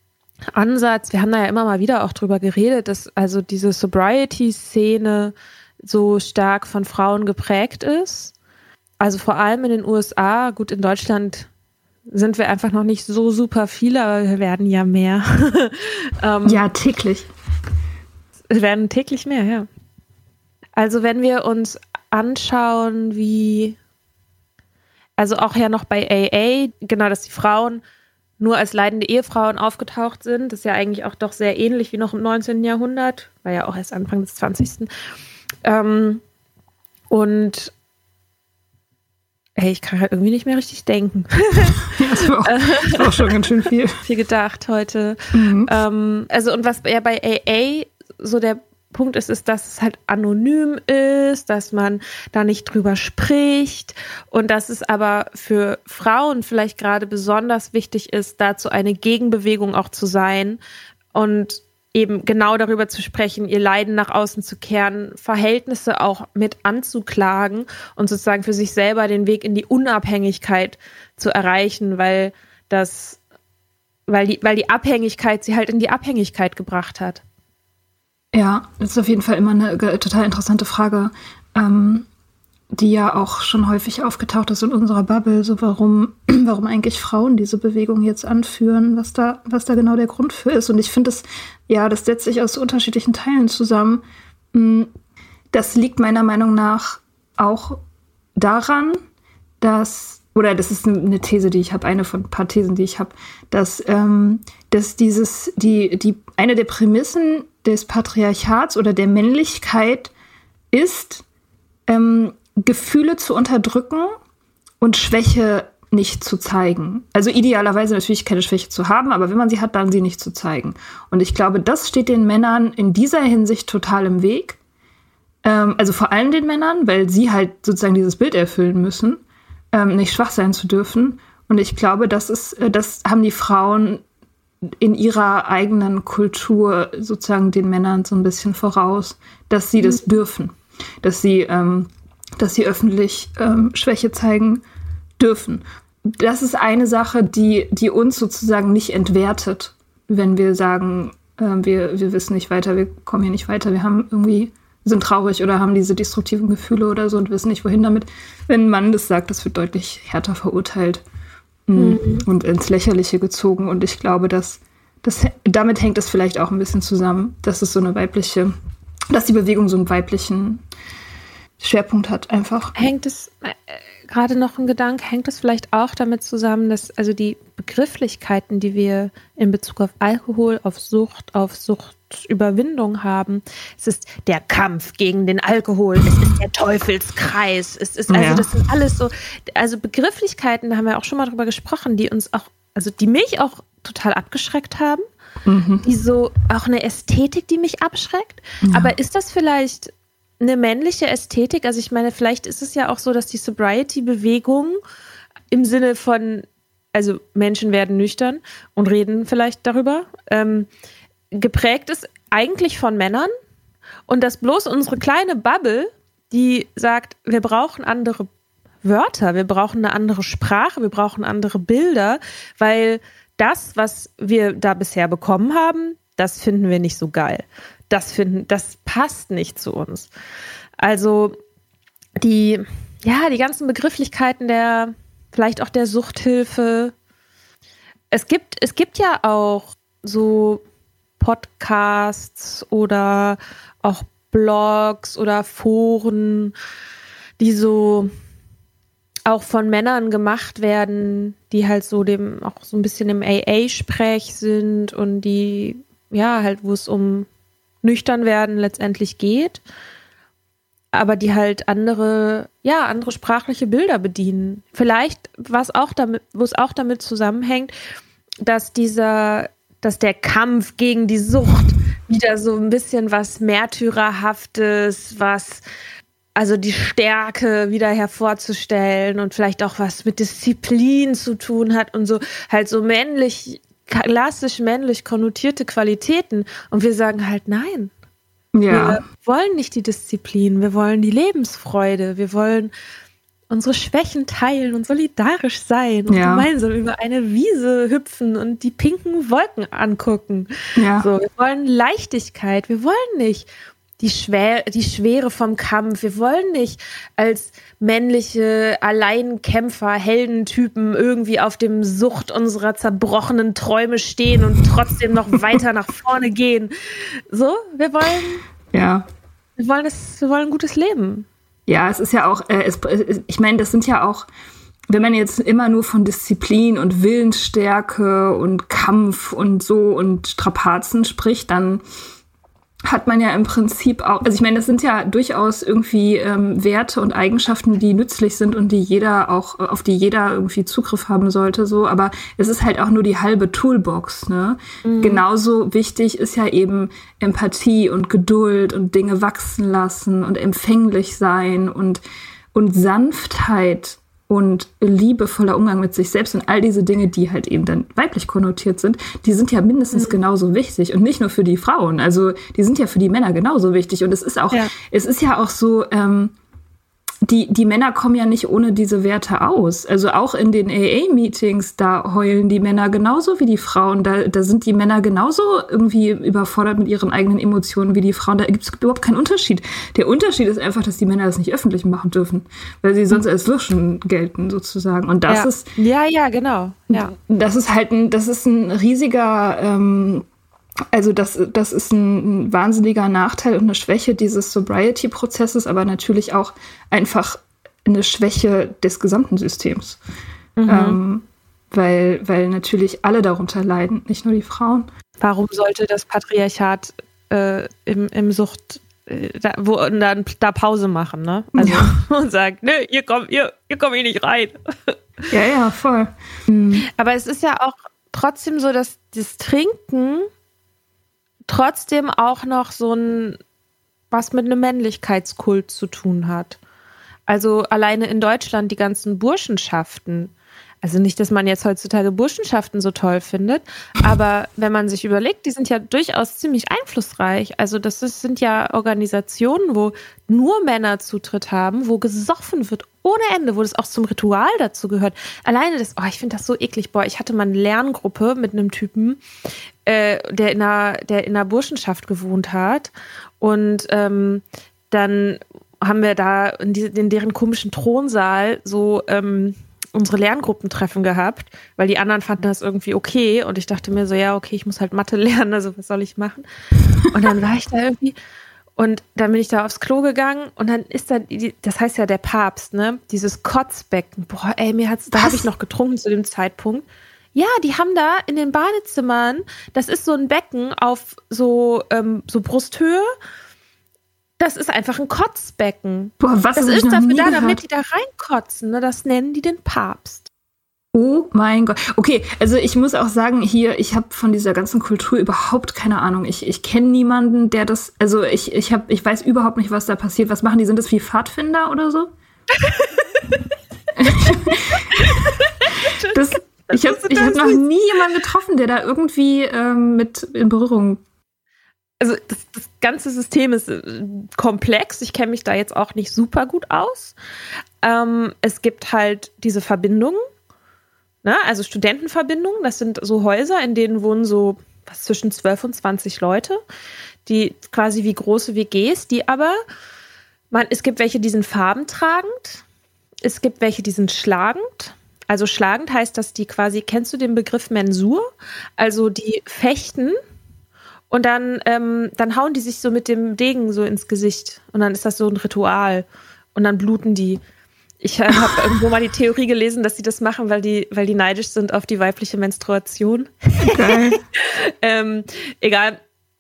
Ansatz, wir haben da ja immer mal wieder auch drüber geredet, dass also diese Sobriety-Szene so stark von Frauen geprägt ist. Also vor allem in den USA, gut, in Deutschland sind wir einfach noch nicht so super viele, aber wir werden ja mehr. Ja, täglich. Wir werden täglich mehr, ja. Also wenn wir uns anschauen, also auch ja noch bei AA, genau, dass die Frauen nur als leidende Ehefrauen aufgetaucht sind. Das ist ja eigentlich auch doch sehr ähnlich wie noch im 19. Jahrhundert. War ja auch erst Anfang des 20. Und ich kann halt irgendwie nicht mehr richtig denken. Das war auch schon ganz schön viel. Viel gedacht heute. Und was ja bei AA so der Punkt ist, dass es halt anonym ist, dass man da nicht drüber spricht und dass es aber für Frauen vielleicht gerade besonders wichtig ist, dazu eine Gegenbewegung auch zu sein und eben genau darüber zu sprechen, ihr Leiden nach außen zu kehren, Verhältnisse auch mit anzuklagen und sozusagen für sich selber den Weg in die Unabhängigkeit zu erreichen, weil die Abhängigkeit sie halt in die Abhängigkeit gebracht hat. Ja, das ist auf jeden Fall immer eine total interessante Frage, die ja auch schon häufig aufgetaucht ist in unserer Bubble, so warum eigentlich Frauen diese Bewegung jetzt anführen, was da genau der Grund für ist. Und ich finde das setzt sich aus unterschiedlichen Teilen zusammen. Das liegt meiner Meinung nach auch daran, das ist eine These, die ich habe, eine von ein paar Thesen, die ich habe, dass eine der Prämissen des Patriarchats oder der Männlichkeit ist, Gefühle zu unterdrücken und Schwäche nicht zu zeigen. Also idealerweise natürlich keine Schwäche zu haben, aber wenn man sie hat, dann sie nicht zu zeigen. Und ich glaube, das steht den Männern in dieser Hinsicht total im Weg. Also vor allem den Männern, weil sie halt sozusagen dieses Bild erfüllen müssen, nicht schwach sein zu dürfen. Und ich glaube, das haben die Frauen in ihrer eigenen Kultur sozusagen den Männern so ein bisschen voraus, dass sie das dürfen, dass sie öffentlich Schwäche zeigen dürfen. Das ist eine Sache, die uns sozusagen nicht entwertet, wenn wir sagen, wir wissen nicht weiter, wir kommen hier nicht weiter, sind traurig oder haben diese destruktiven Gefühle oder so und wissen nicht, wohin damit. Wenn ein Mann das sagt, das wird deutlich härter verurteilt und ins Lächerliche gezogen. Und ich glaube, damit hängt es vielleicht auch ein bisschen zusammen, dass die Bewegung so einen weiblichen Schwerpunkt hat einfach. Hängt es, gerade noch ein Gedanke, hängt es vielleicht auch damit zusammen, dass also die Begrifflichkeiten, die wir in Bezug auf Alkohol, auf Suchtüberwindung haben, es ist der Kampf gegen den Alkohol, es ist der Teufelskreis, es ist, also das sind alles so, also Begrifflichkeiten, da haben wir auch schon mal drüber gesprochen, die uns auch, also die mich auch total abgeschreckt haben, die so, auch eine Ästhetik, die mich abschreckt, aber ist das vielleicht eine männliche Ästhetik? Also ich meine, vielleicht ist es ja auch so, dass die Sobriety-Bewegung im Sinne von, also Menschen werden nüchtern und reden vielleicht darüber, geprägt ist eigentlich von Männern und dass bloß unsere kleine Bubble, die sagt, wir brauchen andere Wörter, wir brauchen eine andere Sprache, wir brauchen andere Bilder, weil das, was wir da bisher bekommen haben, das finden wir nicht so geil. Das passt nicht zu uns. Also die ganzen Begrifflichkeiten vielleicht auch der Suchthilfe. Es gibt ja auch so Podcasts oder auch Blogs oder Foren, die so auch von Männern gemacht werden, die halt so auch so ein bisschen im AA-Sprech sind und die, ja, halt, wo es um nüchtern werden letztendlich geht, aber die halt andere sprachliche Bilder bedienen. Vielleicht, wo es auch damit zusammenhängt, dass der Kampf gegen die Sucht wieder so ein bisschen was Märtyrerhaftes, also die Stärke wieder hervorzustellen und vielleicht auch was mit Disziplin zu tun hat und so halt so klassisch männlich konnotierte Qualitäten. Und wir sagen halt nein. Ja. Wir wollen nicht die Disziplin, wir wollen die Lebensfreude, wir wollen unsere Schwächen teilen und solidarisch sein und gemeinsam über eine Wiese hüpfen und die pinken Wolken angucken. Ja. So, wir wollen Leichtigkeit, wir wollen nicht die Schwere vom Kampf. Wir wollen nicht als männliche Alleinkämpfer, Heldentypen irgendwie auf dem Sucht unserer zerbrochenen Träume stehen und trotzdem noch weiter nach vorne gehen. So, wir wollen ein gutes Leben. Ja, es ist ja auch, ich meine, das sind ja auch, wenn man jetzt immer nur von Disziplin und Willensstärke und Kampf und so und Strapazen spricht, dann hat man ja im Prinzip auch, also ich meine, das sind ja durchaus irgendwie Werte und Eigenschaften, die nützlich sind und auf die jeder irgendwie Zugriff haben sollte, so, aber es ist halt auch nur die halbe Toolbox, ne? Genauso wichtig ist ja eben Empathie und Geduld und Dinge wachsen lassen und empfänglich sein und Sanftheit und liebevoller Umgang mit sich selbst und all diese Dinge, die halt eben dann weiblich konnotiert sind, die sind ja mindestens genauso wichtig und nicht nur für die Frauen. Also die sind ja für die Männer genauso wichtig. Und es ist ja auch so, die Männer kommen ja nicht ohne diese Werte aus. Also auch in den AA-Meetings, da heulen die Männer genauso wie die Frauen. Da sind die Männer genauso irgendwie überfordert mit ihren eigenen Emotionen wie die Frauen. Da gibt es überhaupt keinen Unterschied. Der Unterschied ist einfach, dass die Männer das nicht öffentlich machen dürfen, weil sie sonst als Lurchen gelten sozusagen. Und das ist... Ja, genau. Ja. Das ist ein riesiger... Also das ist ein wahnsinniger Nachteil und eine Schwäche dieses Sobriety-Prozesses, aber natürlich auch einfach eine Schwäche des gesamten Systems. Weil natürlich alle darunter leiden, nicht nur die Frauen. Warum sollte das Patriarchat im Sucht da Pause machen, ne? Also und sagt, nö, ihr kommt hier nicht rein. Ja, voll. Aber es ist ja auch trotzdem so, dass das Trinken trotzdem auch noch so was mit einem Männlichkeitskult zu tun hat. Also alleine in Deutschland die ganzen Burschenschaften. Also nicht, dass man jetzt heutzutage Burschenschaften so toll findet, aber wenn man sich überlegt, die sind ja durchaus ziemlich einflussreich. Also sind ja Organisationen, wo nur Männer Zutritt haben, wo gesoffen wird ohne Ende, wo das auch zum Ritual dazu gehört. Alleine ich finde das so eklig. Ich hatte mal eine Lerngruppe mit einem Typen, der in einer Burschenschaft gewohnt hat. Und dann haben wir da in deren komischen Thronsaal so unsere Lerngruppentreffen gehabt, weil die anderen fanden das irgendwie okay und ich dachte mir so, ja, okay, ich muss halt Mathe lernen, also was soll ich machen? Und dann war ich da irgendwie und dann bin ich da aufs Klo gegangen und dann ist da, das heißt ja der Papst, ne, dieses Kotzbecken. Boah, ey, da habe ich noch getrunken zu dem Zeitpunkt. Ja, die haben da in den Badezimmern, das ist so ein Becken auf so Brusthöhe. Das ist einfach ein Kotzbecken. Boah, was das ist dafür da, damit die da reinkotzen. Ne? Das nennen die den Papst. Oh mein Gott. Okay, also ich muss auch sagen, ich habe von dieser ganzen Kultur überhaupt keine Ahnung. Ich kenne niemanden, der das, also ich weiß überhaupt nicht, was da passiert. Was machen die? Sind das wie Pfadfinder oder so? Ich hab noch nie jemanden getroffen, der da irgendwie mit in Berührung. Also das ganze System ist komplex. Ich kenne mich da jetzt auch nicht super gut aus. Es gibt halt diese Verbindungen, ne? Also Studentenverbindungen. Das sind so Häuser, in denen wohnen so zwischen 12 und 20 Leute, die quasi wie große WGs, die aber, es gibt welche, die sind farbentragend. Es gibt welche, die sind schlagend. Also schlagend heißt, dass die quasi, kennst du den Begriff Mensur? Also die fechten. Und dann hauen die sich so mit dem Degen so ins Gesicht. Und dann ist das so ein Ritual. Und dann bluten die. Ich habe irgendwo mal die Theorie gelesen, dass sie das machen, weil die neidisch sind auf die weibliche Menstruation. Okay. Egal.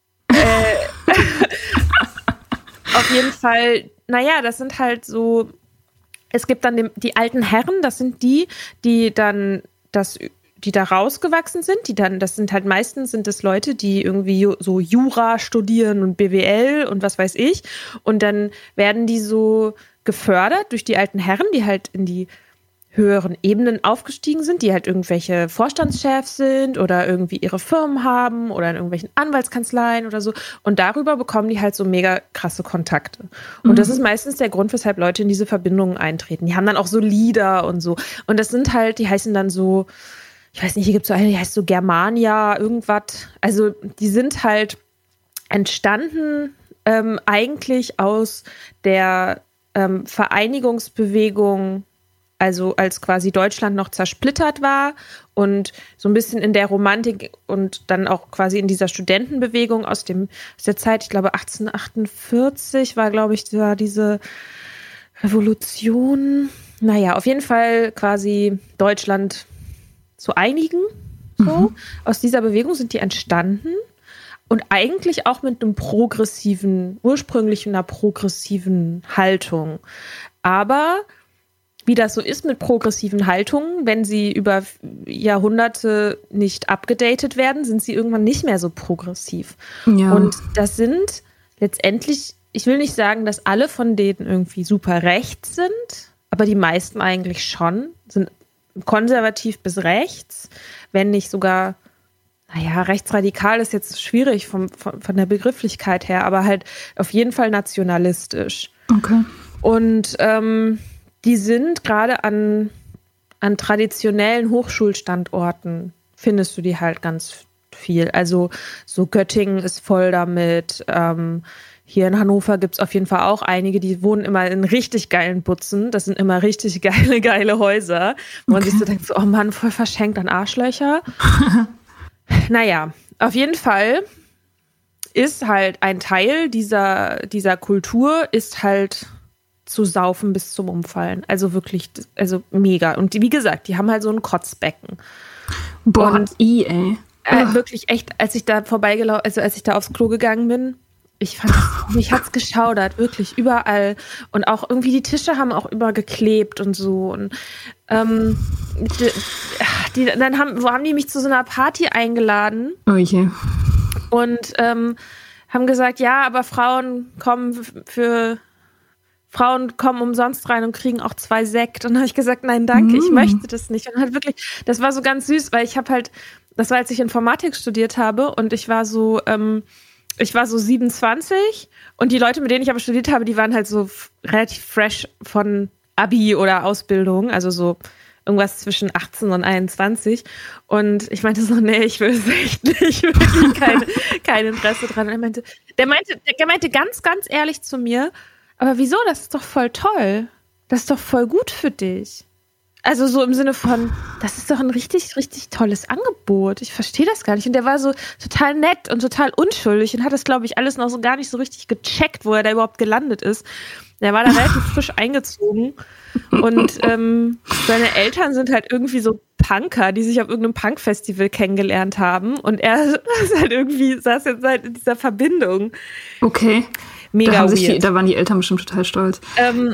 Auf jeden Fall, naja, das sind halt so, es gibt dann die alten Herren, das sind die dann die da rausgewachsen sind, das sind halt meistens Leute, die irgendwie so Jura studieren und BWL und was weiß ich. Und dann werden die so gefördert durch die alten Herren, die halt in die höheren Ebenen aufgestiegen sind, die halt irgendwelche Vorstandschefs sind oder irgendwie ihre Firmen haben oder in irgendwelchen Anwaltskanzleien oder so. Und darüber bekommen die halt so mega krasse Kontakte. Und das ist meistens der Grund, weshalb Leute in diese Verbindungen eintreten. Die haben dann auch so Lieder und so. Und das sind halt, die heißen dann so, ich weiß nicht, hier gibt es so eine, die heißt so Germania, irgendwas. Also die sind halt entstanden eigentlich aus der Vereinigungsbewegung, also als quasi Deutschland noch zersplittert war und so ein bisschen in der Romantik und dann auch quasi in dieser Studentenbewegung aus der Zeit, ich glaube 1848 war, glaube ich, diese Revolution. Naja, auf jeden Fall quasi Deutschland zu einigen. So. Aus dieser Bewegung sind die entstanden und eigentlich auch mit ursprünglich einer progressiven Haltung. Aber wie das so ist mit progressiven Haltungen, wenn sie über Jahrhunderte nicht abgedatet werden, sind sie irgendwann nicht mehr so progressiv. Ja. Und das sind letztendlich, ich will nicht sagen, dass alle von denen irgendwie super rechts sind, aber die meisten eigentlich schon, sind konservativ bis rechts, wenn nicht sogar, naja, rechtsradikal ist jetzt schwierig von der Begrifflichkeit her, aber halt auf jeden Fall nationalistisch. Okay. Und die sind gerade an traditionellen Hochschulstandorten, findest du die halt ganz viel. Also so Göttingen ist voll damit. Hier in Hannover gibt es auf jeden Fall auch einige, die wohnen immer in richtig geilen Butzen. Das sind immer richtig geile Häuser, wo man sich so denkt, oh Mann, voll verschenkt an Arschlöcher. Naja, auf jeden Fall ist halt ein Teil dieser Kultur ist halt zu saufen bis zum Umfallen. Also wirklich, also mega. Und wie gesagt, die haben halt so ein Kotzbecken. Boah, und ey. Wirklich echt, als ich da aufs Klo gegangen bin, mich hat's geschaudert, wirklich überall. Und auch irgendwie die Tische haben auch übergeklebt und so. Und dann haben die mich zu so einer Party eingeladen. Oh je. Und haben gesagt, ja, aber Frauen kommen umsonst rein und kriegen auch 2 Sekt. Und dann habe ich gesagt, nein, danke, ich möchte das nicht. Und halt wirklich, das war so ganz süß, weil das war, als ich Informatik studiert habe und ich war so 27 und die Leute, mit denen ich aber studiert habe, die waren halt so relativ fresh von Abi oder Ausbildung, also so irgendwas zwischen 18 und 21. Und ich meinte so, nee, ich will es echt nicht, wirklich kein Interesse dran. Und der meinte ganz, ganz ehrlich zu mir, aber wieso, das ist doch voll toll. Das ist doch voll gut für dich. Also so im Sinne von, das ist doch ein richtig, richtig tolles Angebot. Ich verstehe das gar nicht. Und der war so total nett und total unschuldig und hat das, glaube ich, alles noch so gar nicht so richtig gecheckt, wo er da überhaupt gelandet ist. Der war da relativ frisch eingezogen. Und seine Eltern sind halt irgendwie so Punker, die sich auf irgendeinem Punk-Festival kennengelernt haben. Und er saß jetzt halt in dieser Verbindung. Okay. Mega da waren die Eltern bestimmt total stolz.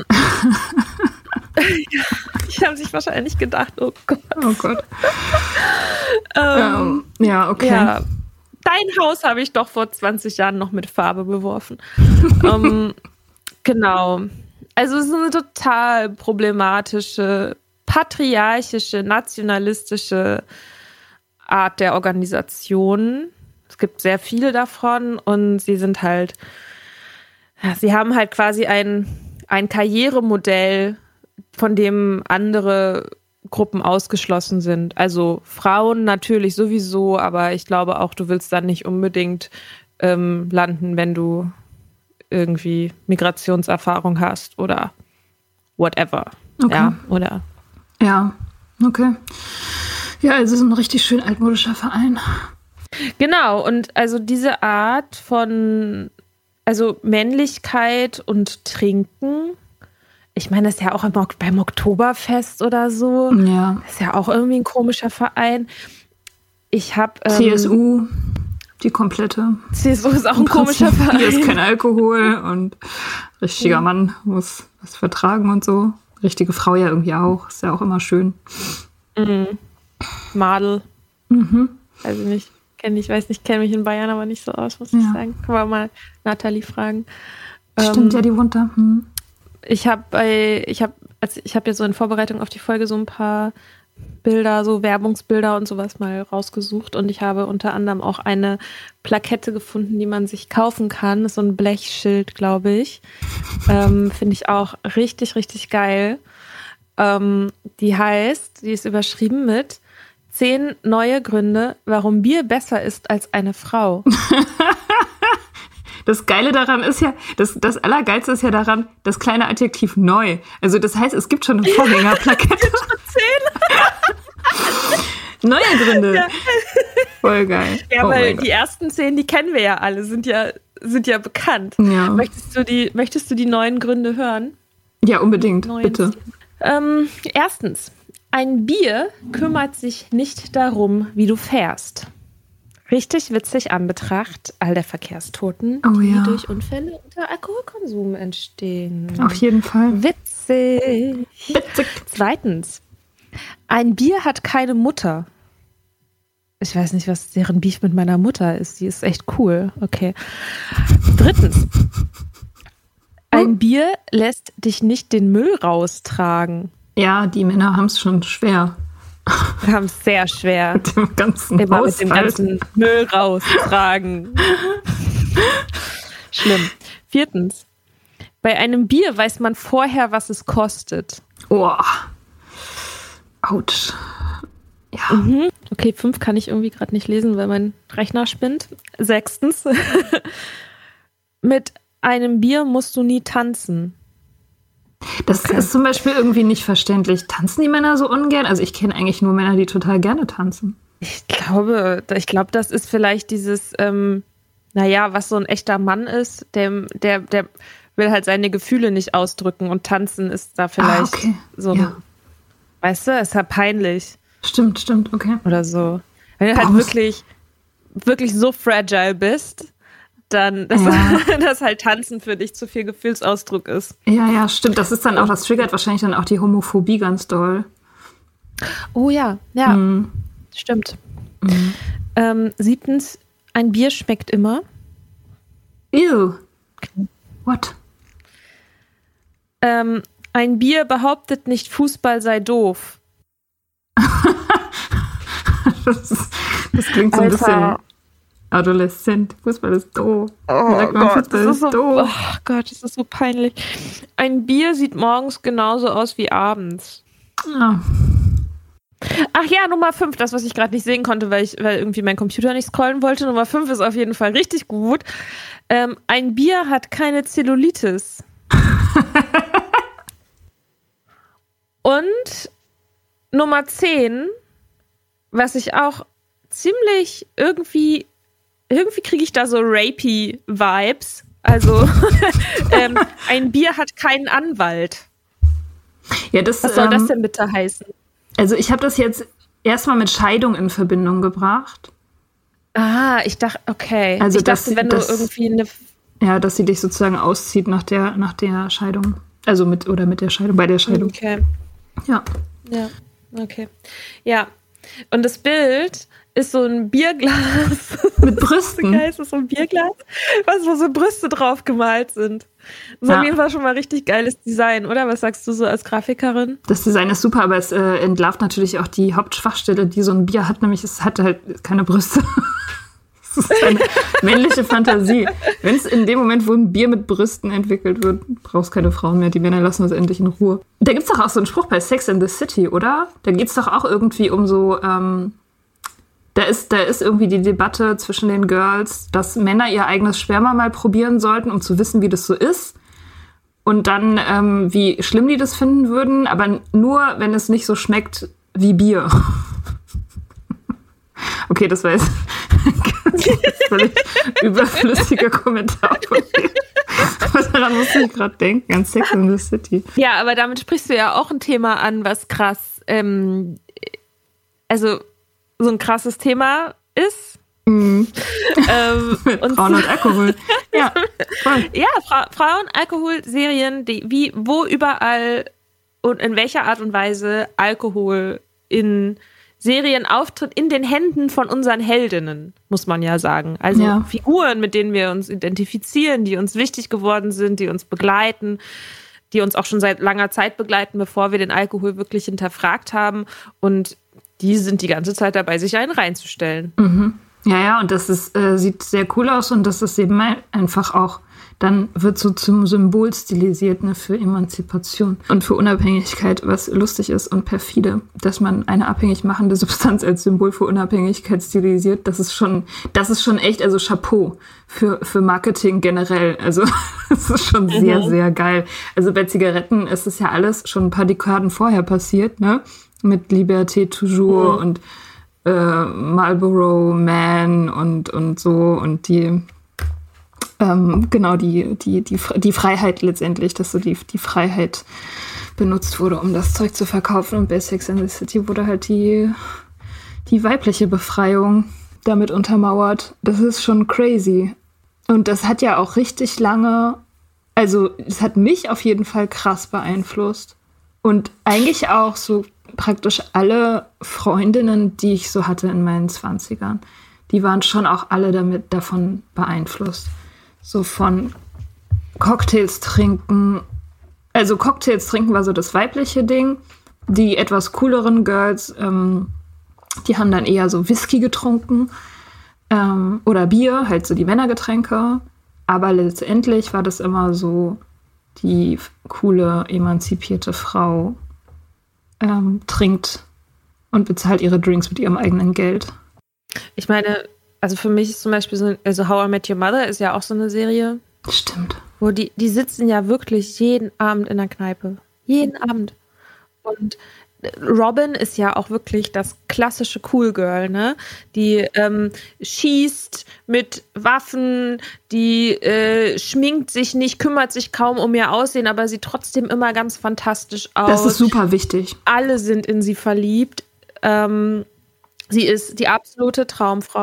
Die haben sich wahrscheinlich gedacht, oh Gott. Oh Gott. Ja, okay. Ja, dein Haus habe ich doch vor 20 Jahren noch mit Farbe beworfen. Genau. Also es ist eine total problematische, patriarchische, nationalistische Art der Organisation. Es gibt sehr viele davon und sie haben halt quasi ein Karrieremodell, von dem andere Gruppen ausgeschlossen sind. Also Frauen natürlich sowieso, aber ich glaube auch, du willst dann nicht unbedingt landen, wenn du irgendwie Migrationserfahrung hast oder whatever. Okay. Ja, oder? Ja, okay. Ja, es ist ein richtig schön altmodischer Verein. Genau, und also diese Art von Männlichkeit und Trinken, ich meine, das ist ja auch beim Oktoberfest oder so. Ja. Das ist ja auch irgendwie ein komischer Verein. Ich habe CSU, die komplette. CSU ist auch ein komischer Verein. Hier ist kein Alkohol und richtiger Mann muss was vertragen und so. Richtige Frau ja irgendwie auch. Ist ja auch immer schön. Madel. Also nicht. Kenne mich in Bayern aber nicht so aus, muss ich sagen. Können wir mal Nathalie fragen. Stimmt, ja, die wohnt da. Ich habe ja so in Vorbereitung auf die Folge so ein paar Bilder, so Werbungsbilder und sowas mal rausgesucht und ich habe unter anderem auch eine Plakette gefunden, die man sich kaufen kann. Das ist so ein Blechschild, glaube ich. Finde ich auch richtig, richtig geil. Die ist überschrieben mit 10 neue Gründe, warum Bier besser ist als eine Frau. Das Geile daran ist ja, das Allergeilste ist ja daran, das kleine Adjektiv neu. Also das heißt, es gibt schon eine Vorgängerplakette. Neue Gründe. Ja. Voll geil. Ja, weil die ersten 10, die kennen wir ja alle, sind ja bekannt. Ja. Möchtest du die neuen Gründe hören? Ja, unbedingt, bitte. Erstens, ein Bier kümmert sich nicht darum, wie du fährst. Richtig witzig an Betracht all der Verkehrstoten, die durch Unfälle unter Alkoholkonsum entstehen. Auf jeden Fall. Witzig. Zweitens, ein Bier hat keine Mutter. Ich weiß nicht, was deren Beef mit meiner Mutter ist. Die ist echt cool. Okay. Drittens, ein Bier lässt dich nicht den Müll raustragen. Ja, die Männer haben es schon schwer. Wir haben es sehr schwer. Mit dem ganzen Immer mit dem ganzen Müll raustragen. Schlimm. Viertens. Bei einem Bier weiß man vorher, was es kostet. Oh. Autsch. Ja. Okay, 5 kann ich irgendwie gerade nicht lesen, weil mein Rechner spinnt. 6. Mit einem Bier musst du nie tanzen. Das ist zum Beispiel irgendwie nicht verständlich. Tanzen die Männer so ungern? Also ich kenne eigentlich nur Männer, die total gerne tanzen. Ich glaube, das ist vielleicht dieses, was so ein echter Mann ist, der will halt seine Gefühle nicht ausdrücken und tanzen ist da vielleicht so, weißt du, ist ja peinlich. Stimmt, okay. Oder so. Wenn du halt wirklich, wirklich so fragile bist, dann, dass halt Tanzen für dich zu viel Gefühlsausdruck ist. Ja, stimmt. Das ist dann auch, das triggert wahrscheinlich dann auch die Homophobie ganz doll. Oh ja, stimmt. 7. Ein Bier schmeckt immer. Ew. What? Ein Bier behauptet nicht, Fußball sei doof. Das klingt so ein bisschen adoleszent. Fußball ist doof. Fußball ist doof. Oh Gott, das ist so peinlich. Ein Bier sieht morgens genauso aus wie abends. Ja. Ach ja, Nummer 5, das, was ich gerade nicht sehen konnte, weil irgendwie mein Computer nicht scrollen wollte. Nummer 5 ist auf jeden Fall richtig gut. Ein Bier hat keine Zellulitis. Und Nummer 10, was ich auch ziemlich irgendwie kriege ich da so rapey Vibes. Also ein Bier hat keinen Anwalt. Ja, was soll das denn bitte heißen? Also ich habe das jetzt erstmal mit Scheidung in Verbindung gebracht. Ah, ich dachte, okay. Also ich dachte, wenn du irgendwie eine... Ja, dass sie dich sozusagen auszieht nach der bei der Scheidung. Okay. Ja. Ja, okay. Ja, und das Bild ist so ein Bierglas. Mit Brüsten. So geil, ist das so ein Bierglas, wo so Brüste drauf gemalt sind. Das ist auf jeden Fall schon mal richtig geiles Design, oder? Was sagst du so als Grafikerin? Das Design ist super, aber es entlarvt natürlich auch die Hauptschwachstelle, die so ein Bier hat, nämlich es hat halt keine Brüste. Das ist eine männliche Fantasie. Wenn es in dem Moment, wo ein Bier mit Brüsten entwickelt wird, brauchst keine Frauen mehr. Die Männer lassen uns endlich in Ruhe. Da gibt's doch auch so einen Spruch bei Sex and the City, oder? Da geht's doch auch irgendwie um so... Da ist irgendwie die Debatte zwischen den Girls, dass Männer ihr eigenes Sperma mal probieren sollten, um zu wissen, wie das so ist. Und dann, wie schlimm die das finden würden, aber nur, wenn es nicht so schmeckt wie Bier. Okay, das war jetzt ein völlig überflüssiger Kommentar von mir. Aber daran musste ich gerade denken, an Sex and the City. Ja, aber damit sprichst du ja auch ein Thema an, was krass, also so ein krasses Thema ist. Und Frauen und Alkohol. Ja, voll. Ja, Frauen, Alkohol, Serien, wo überall und in welcher Art und Weise Alkohol in Serien auftritt, in den Händen von unseren Heldinnen, muss man ja sagen. Also Figuren, mit denen wir uns identifizieren, die uns wichtig geworden sind, die uns begleiten, die uns auch schon seit langer Zeit begleiten, bevor wir den Alkohol wirklich hinterfragt haben. Und die sind die ganze Zeit dabei, sich einen reinzustellen. Mhm. Ja, und das ist, sieht sehr cool aus und das ist eben einfach auch, dann wird so zum Symbol stilisiert, ne, für Emanzipation und für Unabhängigkeit, was lustig ist und perfide, dass man eine abhängig machende Substanz als Symbol für Unabhängigkeit stilisiert. Das ist schon echt, also Chapeau für Marketing generell. Also das ist schon sehr, sehr geil. Also bei Zigaretten ist es ja alles schon ein paar Dekaden vorher passiert, ne? Mit Liberté Toujours und Marlboro Man und so und die die Freiheit letztendlich, dass so die Freiheit benutzt wurde, um das Zeug zu verkaufen. Und bei Sex and the City wurde halt die weibliche Befreiung damit untermauert. Das ist schon crazy. Und das hat ja auch richtig lange, also es hat mich auf jeden Fall krass beeinflusst. Und eigentlich auch so praktisch alle Freundinnen, die ich so hatte in meinen 20ern, die waren schon auch alle davon beeinflusst. So von Cocktails trinken. Also Cocktails trinken war so das weibliche Ding. Die etwas cooleren Girls, die haben dann eher so Whisky getrunken oder Bier, halt so die Männergetränke. Aber letztendlich war das immer so, die coole, emanzipierte Frau trinkt und bezahlt ihre Drinks mit ihrem eigenen Geld. Ich meine, also für mich ist zum Beispiel so, also How I Met Your Mother ist ja auch so eine Serie. Stimmt. Wo die sitzen ja wirklich jeden Abend in der Kneipe. Jeden Abend. Und Robin ist ja auch wirklich das klassische Cool Girl, ne? Die schießt mit Waffen, die schminkt sich nicht, kümmert sich kaum um ihr Aussehen, aber sieht trotzdem immer ganz fantastisch aus. Das ist super wichtig. Alle sind in sie verliebt. Sie ist die absolute Traumfrau.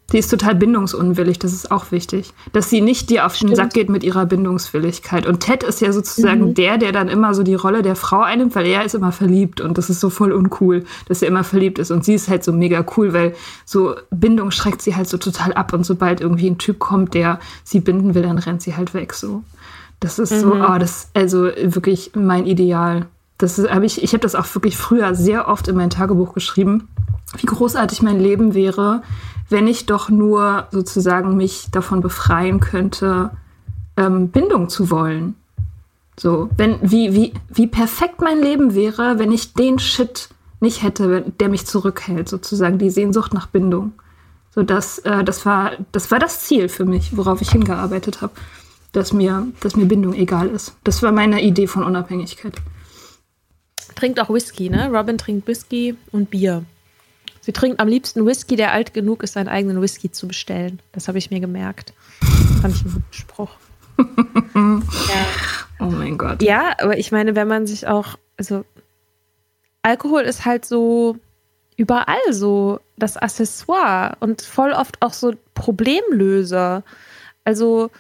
Die ist total bindungsunwillig, das ist auch wichtig. Dass sie nicht dir auf den Sack geht mit ihrer Bindungswilligkeit. Und Ted ist ja sozusagen der dann immer so die Rolle der Frau einnimmt, weil er ist immer verliebt und das ist so voll uncool, dass er immer verliebt ist. Und sie ist halt so mega cool, weil so Bindung schreckt sie halt so total ab. Und sobald irgendwie ein Typ kommt, der sie binden will, dann rennt sie halt weg. So. Das ist so, das ist also wirklich mein Ideal. Ich habe das auch wirklich früher sehr oft in mein Tagebuch geschrieben, wie großartig mein Leben wäre, wenn ich doch nur sozusagen mich davon befreien könnte, Bindung zu wollen. So, wie perfekt mein Leben wäre, wenn ich den Shit nicht hätte, der mich zurückhält, sozusagen, die Sehnsucht nach Bindung. So, das war das Ziel für mich, worauf ich hingearbeitet habe, dass mir Bindung egal ist. Das war meine Idee von Unabhängigkeit. Trinkt auch Whisky, ne? Robin trinkt Whisky und Bier. Sie trinkt am liebsten Whisky, der alt genug ist, seinen eigenen Whisky zu bestellen. Das habe ich mir gemerkt. Fand ich einen guten Spruch. Ja. Oh mein Gott. Ja, aber ich meine, wenn man sich auch, also Alkohol ist halt so überall so das Accessoire und voll oft auch so Problemlöser. Also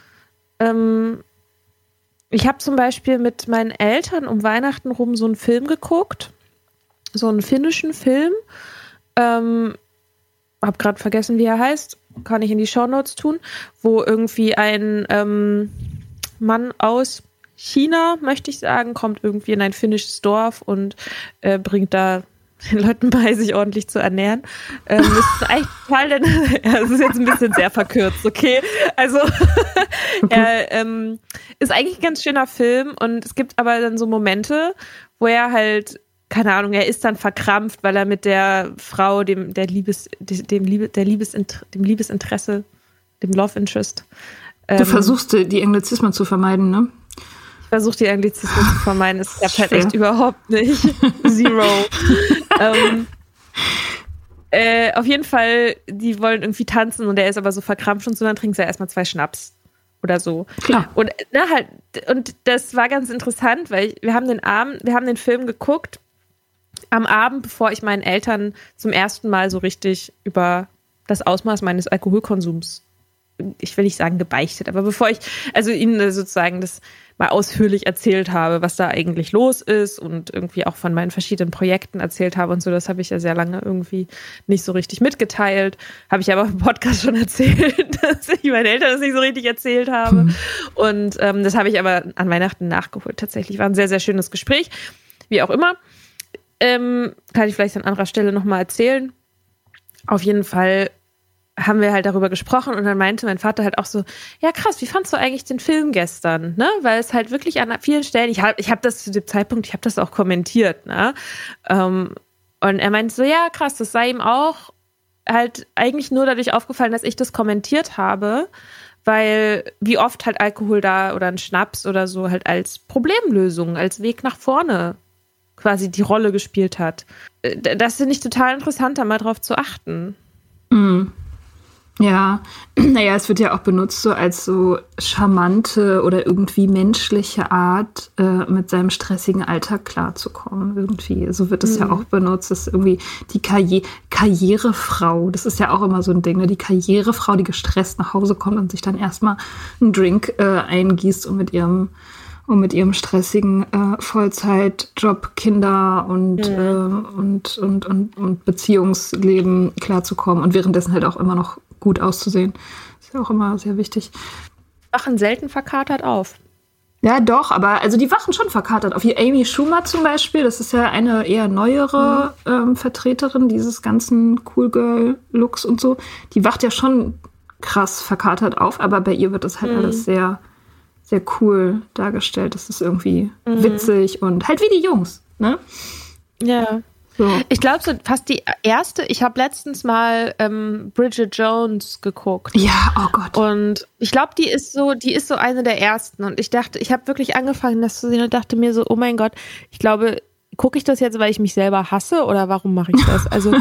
ich habe zum Beispiel mit meinen Eltern um Weihnachten rum so einen Film geguckt, so einen finnischen Film. Hab gerade vergessen, wie er heißt. Kann ich in die Shownotes tun. Wo irgendwie ein Mann aus China, möchte ich sagen, kommt irgendwie in ein finnisches Dorf und bringt da den Leuten bei, sich ordentlich zu ernähren. Das ist eigentlich total, das ist jetzt ein bisschen sehr verkürzt, okay? Also er ist eigentlich ein ganz schöner Film und es gibt aber dann so Momente, wo er halt, keine Ahnung, er ist dann verkrampft, weil er mit der Frau, dem Liebesinteresse, dem Love Interest. Du versuchst, die Anglizismen zu vermeiden, ne? Ich versuche, die Anglizismen zu vermeiden. Es klappt halt echt überhaupt nicht. Zero. Auf jeden Fall, die wollen irgendwie tanzen und er ist aber so verkrampft und so, dann trinkt er erstmal 2 Schnaps oder so. Klar. Und, und das war ganz interessant, weil wir haben den Film geguckt am Abend, bevor ich meinen Eltern zum ersten Mal so richtig über das Ausmaß meines Alkoholkonsums, ich will nicht sagen gebeichtet, aber bevor ich also ihnen sozusagen das mal ausführlich erzählt habe, was da eigentlich los ist und irgendwie auch von meinen verschiedenen Projekten erzählt habe und so, das habe ich ja sehr lange irgendwie nicht so richtig mitgeteilt. Habe ich aber im Podcast schon erzählt, dass ich meinen Eltern das nicht so richtig erzählt habe. Und das habe ich aber an Weihnachten nachgeholt. Tatsächlich war ein sehr, sehr schönes Gespräch. Wie auch immer. Kann ich vielleicht an anderer Stelle nochmal erzählen. Auf jeden Fall haben wir halt darüber gesprochen und dann meinte mein Vater halt auch so, ja krass, wie fandst du eigentlich den Film gestern? Ne? Weil es halt wirklich an vielen Stellen, ich hab das zu dem Zeitpunkt, ich habe das auch kommentiert, ne? Und er meinte so, ja krass, das sei ihm auch halt eigentlich nur dadurch aufgefallen, dass ich das kommentiert habe, weil wie oft halt Alkohol da oder ein Schnaps oder so halt als Problemlösung, als Weg nach vorne quasi die Rolle gespielt hat. Das finde ich total interessant, da mal drauf zu achten. Mhm. Ja, naja, es wird ja auch benutzt so als so charmante oder irgendwie menschliche Art, mit seinem stressigen Alltag klarzukommen. Irgendwie, so wird es ja auch benutzt. Das ist irgendwie die Karrierefrau. Das ist ja auch immer so ein Ding, ne? Die Karrierefrau, die gestresst nach Hause kommt und sich dann erstmal einen Drink eingießt, um mit ihrem stressigen Vollzeitjob, Kinder und Beziehungsleben klarzukommen und währenddessen halt auch immer noch gut auszusehen. Ist ja auch immer sehr wichtig. Wachen selten verkatert auf. Ja, doch, aber also die wachen schon verkatert auf. Hier Amy Schumer zum Beispiel, das ist ja eine eher neuere Vertreterin dieses ganzen Cool-Girl-Looks und so. Die wacht ja schon krass verkatert auf, aber bei ihr wird das halt alles sehr, sehr cool dargestellt. Das ist irgendwie witzig und halt wie die Jungs, ne? Ja. So. Ich glaube, so fast die erste, ich habe letztens mal Bridget Jones geguckt. Ja, oh Gott. Und ich glaube, die ist so eine der ersten. Und ich dachte, ich habe wirklich angefangen, das zu sehen und dachte mir so, oh mein Gott, ich glaube, gucke ich das jetzt, weil ich mich selber hasse oder warum mache ich das? Also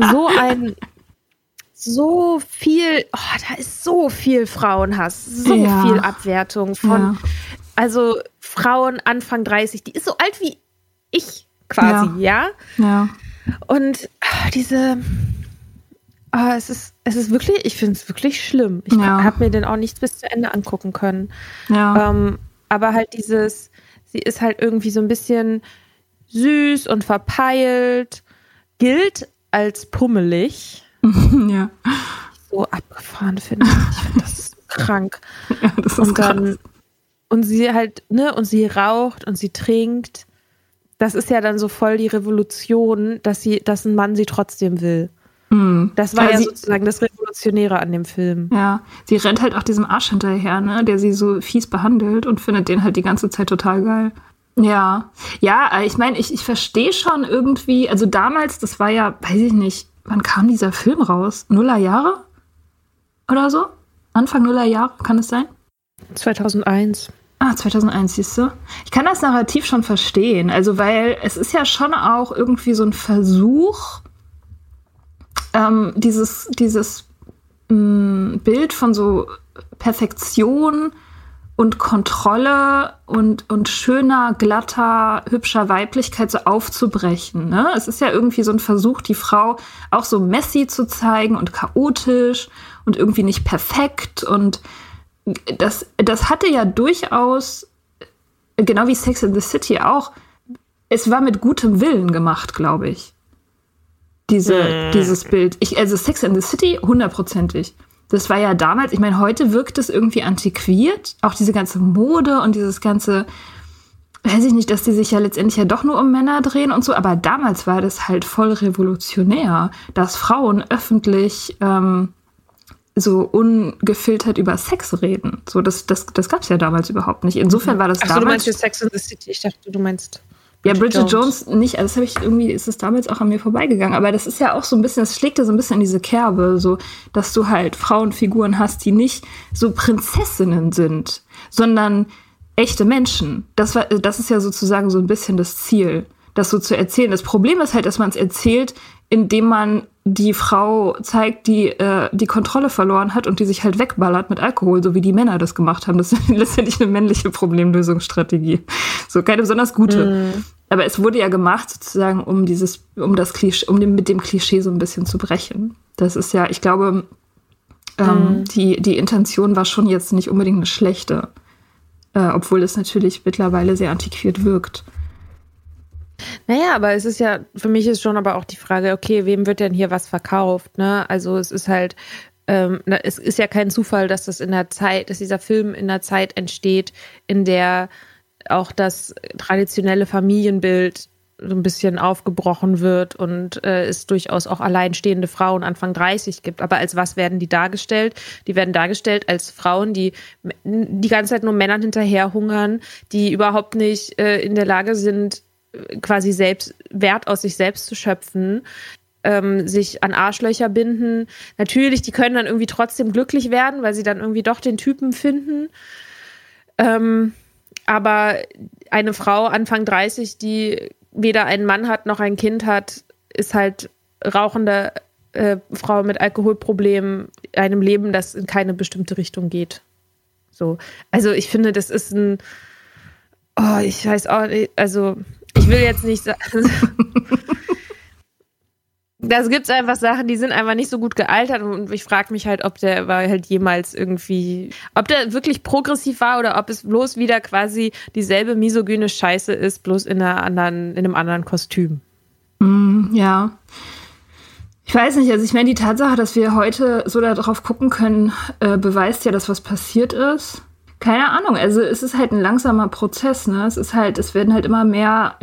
so viel, da ist so viel Frauenhass, so viel Abwertung von, also Frauen Anfang 30, die ist so alt wie ich quasi, ja? Ja. Und diese es ist wirklich, ich finde es wirklich schlimm. Ich habe mir den auch nicht bis zu Ende angucken können. Ja. Aber halt sie ist halt irgendwie so ein bisschen süß und verpeilt, gilt als pummelig. Ja. So abgefahren, finde ich. Ich finde, das ist so krank. Ja, das ist krass. Und sie halt, und sie raucht und sie trinkt. Das ist ja dann so voll die Revolution, dass ein Mann sie trotzdem will. Das war sozusagen das Revolutionäre an dem Film. Ja, sie rennt halt auch diesem Arsch hinterher, ne, der sie so fies behandelt und findet den halt die ganze Zeit total geil. Ja, ich meine, ich verstehe schon irgendwie, also damals, das war ja, weiß ich nicht, wann kam dieser Film raus? Nullerjahre? Oder so? Anfang Nullerjahre, kann es sein? 2001. 2001, siehst du? Ich kann das Narrativ schon verstehen, also weil es ist ja schon auch irgendwie so ein Versuch, dieses Bild von so Perfektion und Kontrolle und schöner, glatter, hübscher Weiblichkeit so aufzubrechen. Ne? Es ist ja irgendwie so ein Versuch, die Frau auch so messy zu zeigen und chaotisch und irgendwie nicht perfekt. Und das hatte ja durchaus, genau wie Sex and the City auch, es war mit gutem Willen gemacht, glaube ich. Dieses Bild. Also Sex and the City, 100%. Das war ja damals, ich meine, heute wirkt es irgendwie antiquiert. Auch diese ganze Mode und dieses ganze, weiß ich nicht, dass die sich ja letztendlich ja doch nur um Männer drehen und so. Aber damals war das halt voll revolutionär, dass Frauen öffentlich so ungefiltert über Sex reden. So, das gab es ja damals überhaupt nicht. Insofern war das damals... Ach so, du meinst Sex and the City. Ich dachte, du meinst... Ja, Bridget Jones nicht, also ist es damals auch an mir vorbeigegangen, aber das ist ja auch so ein bisschen, das schlägt ja so ein bisschen in diese Kerbe, so, dass du halt Frauenfiguren hast, die nicht so Prinzessinnen sind, sondern echte Menschen. Das ist ja sozusagen so ein bisschen das Ziel, das so zu erzählen. Das Problem ist halt, dass man es erzählt, indem man die Frau zeigt, die die Kontrolle verloren hat und die sich halt wegballert mit Alkohol, so wie die Männer das gemacht haben. Das ist letztendlich eine männliche Problemlösungsstrategie. So keine besonders gute. Aber es wurde ja gemacht, sozusagen, um das Klischee, mit dem Klischee so ein bisschen zu brechen. Das ist ja, ich glaube, die Intention war schon jetzt nicht unbedingt eine schlechte, obwohl es natürlich mittlerweile sehr antiquiert wirkt. Naja, aber es ist ja, für mich ist schon aber auch die Frage, okay, wem wird denn hier was verkauft, ne? Also es ist halt, es ist ja kein Zufall, dass dieser Film in einer Zeit entsteht, in der auch das traditionelle Familienbild so ein bisschen aufgebrochen wird und es durchaus auch alleinstehende Frauen Anfang 30 gibt. Aber als was werden die dargestellt? Die werden dargestellt als Frauen, die die ganze Zeit nur Männern hinterherhungern, die überhaupt nicht in der Lage sind, quasi selbst Wert aus sich selbst zu schöpfen, sich an Arschlöcher binden. Natürlich, die können dann irgendwie trotzdem glücklich werden, weil sie dann irgendwie doch den Typen finden. Aber eine Frau Anfang 30, die weder einen Mann hat noch ein Kind hat, ist halt rauchende Frau mit Alkoholproblemen, einem Leben, das in keine bestimmte Richtung geht. So. Also ich finde, das ist ich weiß auch nicht, also ich will jetzt nicht sagen, das gibt's einfach Sachen, die sind einfach nicht so gut gealtert und ich frage mich halt, ob der jemals irgendwie, ob der wirklich progressiv war oder ob es bloß wieder quasi dieselbe misogyne Scheiße ist, bloß in einem anderen Kostüm. Ja. Ich weiß nicht, also ich meine, die Tatsache, dass wir heute so darauf gucken können, beweist ja, dass was passiert ist. Keine Ahnung, also es ist halt ein langsamer Prozess, ne? Es werden halt immer mehr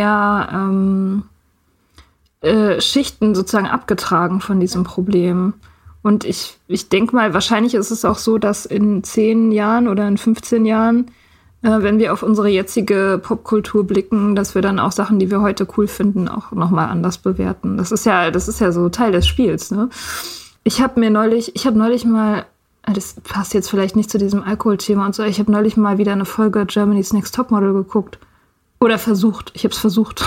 Schichten sozusagen abgetragen von diesem Problem. Und ich denke mal, wahrscheinlich ist es auch so, dass in 10 Jahren oder in 15 Jahren, wenn wir auf unsere jetzige Popkultur blicken, dass wir dann auch Sachen, die wir heute cool finden, auch nochmal anders bewerten. Das ist ja so Teil des Spiels, ne? Ich habe neulich mal, das passt jetzt vielleicht nicht zu diesem Alkoholthema und so, ich habe neulich mal wieder eine Folge Germany's Next Topmodel geguckt. Oder versucht. Ich habe versucht,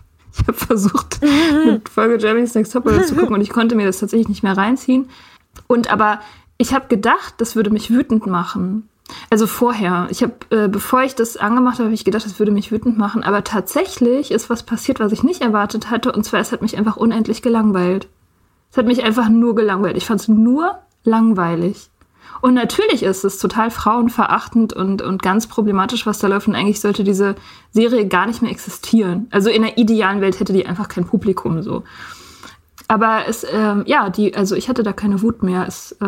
eine Folge Germany's Next Topmodel zu gucken und ich konnte mir das tatsächlich nicht mehr reinziehen. Aber ich habe gedacht, das würde mich wütend machen. Also vorher. Bevor ich das angemacht habe, habe ich gedacht, das würde mich wütend machen. Aber tatsächlich ist was passiert, was ich nicht erwartet hatte. Und zwar, es hat mich einfach unendlich gelangweilt. Es hat mich einfach nur gelangweilt. Ich fand es nur langweilig. Und natürlich ist es total frauenverachtend und ganz problematisch, was da läuft. Und eigentlich sollte diese Serie gar nicht mehr existieren. Also in einer idealen Welt hätte die einfach kein Publikum so. Aber es, also ich hatte da keine Wut mehr.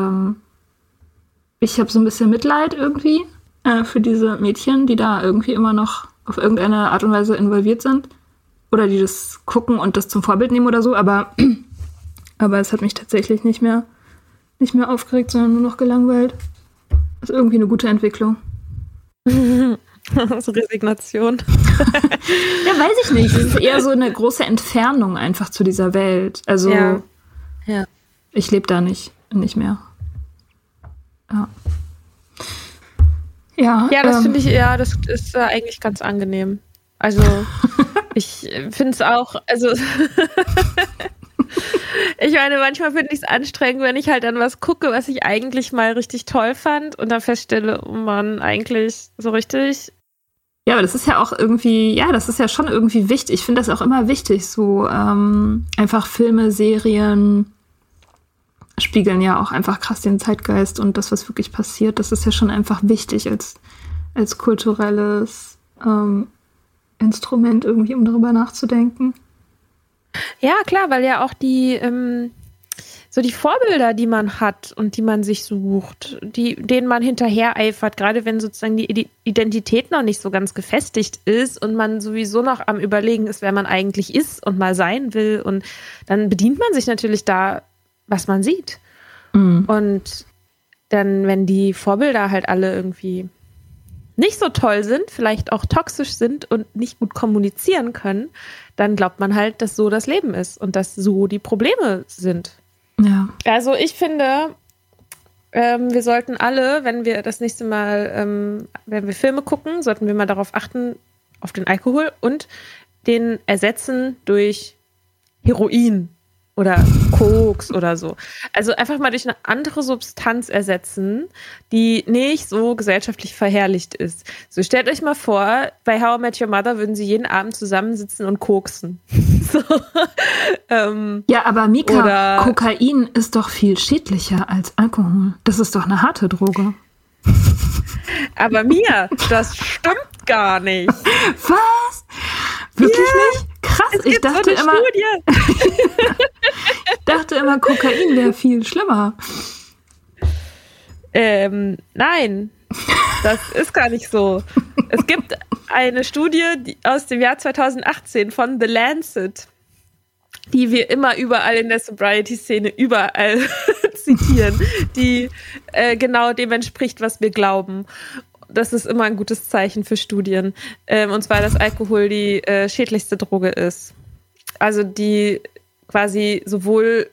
Ich habe so ein bisschen Mitleid irgendwie für diese Mädchen, die da irgendwie immer noch auf irgendeine Art und Weise involviert sind. Oder die das gucken und das zum Vorbild nehmen oder so. Aber es hat mich tatsächlich nicht mehr aufgeregt, sondern nur noch gelangweilt. Das ist irgendwie eine gute Entwicklung. So Resignation. Ja, weiß ich nicht. Es ist eher so eine große Entfernung einfach zu dieser Welt. Also, ja. Ich lebe da nicht mehr. Ja. Ja, das finde ich, das ist eigentlich ganz angenehm. Also, ich finde es auch, also ich meine, manchmal finde ich es anstrengend, wenn ich halt dann was gucke, was ich eigentlich mal richtig toll fand und dann feststelle, oh Mann, eigentlich so richtig. Ja, aber das ist ja auch irgendwie, das ist ja schon irgendwie wichtig. Ich finde das auch immer wichtig, so einfach Filme, Serien spiegeln ja auch einfach krass den Zeitgeist und das, was wirklich passiert. Das ist ja schon einfach wichtig als kulturelles Instrument irgendwie, um darüber nachzudenken. Ja, klar, weil ja auch die Vorbilder, die man hat und die man sich sucht, denen man hinterher eifert, gerade wenn sozusagen die Identität noch nicht so ganz gefestigt ist und man sowieso noch am Überlegen ist, wer man eigentlich ist und mal sein will. Und dann bedient man sich natürlich da, was man sieht. Mhm. Und dann, wenn die Vorbilder halt alle irgendwie nicht so toll sind, vielleicht auch toxisch sind und nicht gut kommunizieren können, dann glaubt man halt, dass so das Leben ist und dass so die Probleme sind. Ja. Also ich finde, wir sollten alle, wenn wir das nächste Mal, wenn wir Filme gucken, sollten wir mal darauf achten, auf den Alkohol und den ersetzen durch Heroin oder Koks oder so. Also einfach mal durch eine andere Substanz ersetzen, die nicht so gesellschaftlich verherrlicht ist. So, stellt euch mal vor, bei How I Met Your Mother würden sie jeden Abend zusammensitzen und koksen. So, ja, aber Mika, Kokain ist doch viel schädlicher als Alkohol. Das ist doch eine harte Droge. Aber Mia, das stimmt gar nicht. Was? Wirklich nicht? Krass, ich dachte so ich dachte immer, Kokain wäre viel schlimmer. Nein, das ist gar nicht so. Es gibt eine Studie aus dem Jahr 2018 von The Lancet, die wir immer überall in der Sobriety-Szene überall zitieren, die genau dem entspricht, was wir glauben. Das ist immer ein gutes Zeichen für Studien. Und zwar, dass Alkohol die schädlichste Droge ist. Also die quasi sowohl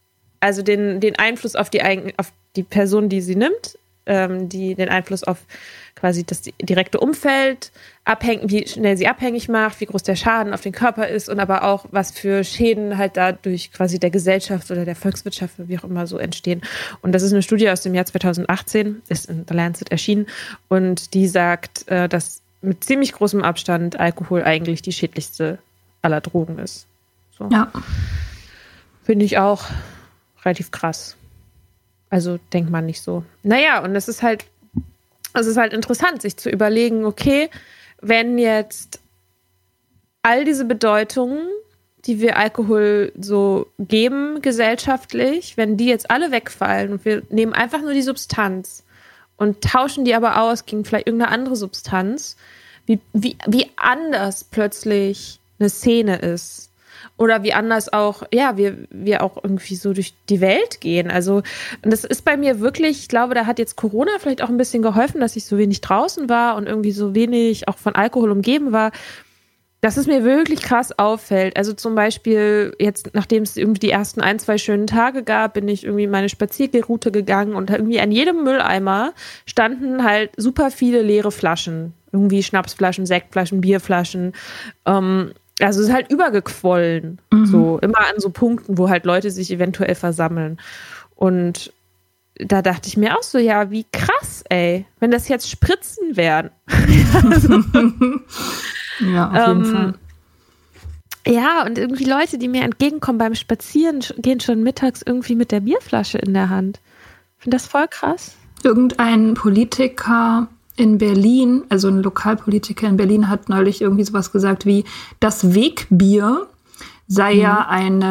den Einfluss auf die Person, die sie nimmt, den Einfluss auf quasi das direkte Umfeld, wie schnell sie abhängig macht, wie groß der Schaden auf den Körper ist und aber auch, was für Schäden halt dadurch quasi der Gesellschaft oder der Volkswirtschaft, wie auch immer so entstehen. Und das ist eine Studie aus dem Jahr 2018, ist in The Lancet erschienen und die sagt, dass mit ziemlich großem Abstand Alkohol eigentlich die schädlichste aller Drogen ist. So. Ja. Finde ich auch relativ krass. Also denkt man nicht so. Naja, und es ist halt interessant, sich zu überlegen, okay, wenn jetzt all diese Bedeutungen, die wir Alkohol so geben gesellschaftlich, wenn die jetzt alle wegfallen und wir nehmen einfach nur die Substanz und tauschen die aber aus gegen vielleicht irgendeine andere Substanz, wie anders plötzlich eine Szene ist. Oder wie anders auch, wir auch irgendwie so durch die Welt gehen. Also, und das ist bei mir wirklich, ich glaube, da hat jetzt Corona vielleicht auch ein bisschen geholfen, dass ich so wenig draußen war und irgendwie so wenig auch von Alkohol umgeben war, dass es mir wirklich krass auffällt. Also zum Beispiel jetzt, nachdem es irgendwie die ersten 1-2 schönen Tage gab, bin ich irgendwie meine Spazierroute gegangen und irgendwie an jedem Mülleimer standen halt super viele leere Flaschen. Irgendwie Schnapsflaschen, Sektflaschen, Bierflaschen, also es ist halt übergequollen, so immer an so Punkten, wo halt Leute sich eventuell versammeln. Und da dachte ich mir auch so, ja, wie krass, ey, wenn das jetzt Spritzen wären. Ja, auf jeden Fall. Ja, und irgendwie Leute, die mir entgegenkommen beim Spazieren, gehen schon mittags irgendwie mit der Bierflasche in der Hand. Ich finde das voll krass. Irgendein Politiker in Berlin, also ein Lokalpolitiker in Berlin, hat neulich irgendwie sowas gesagt wie, das Wegbier sei ja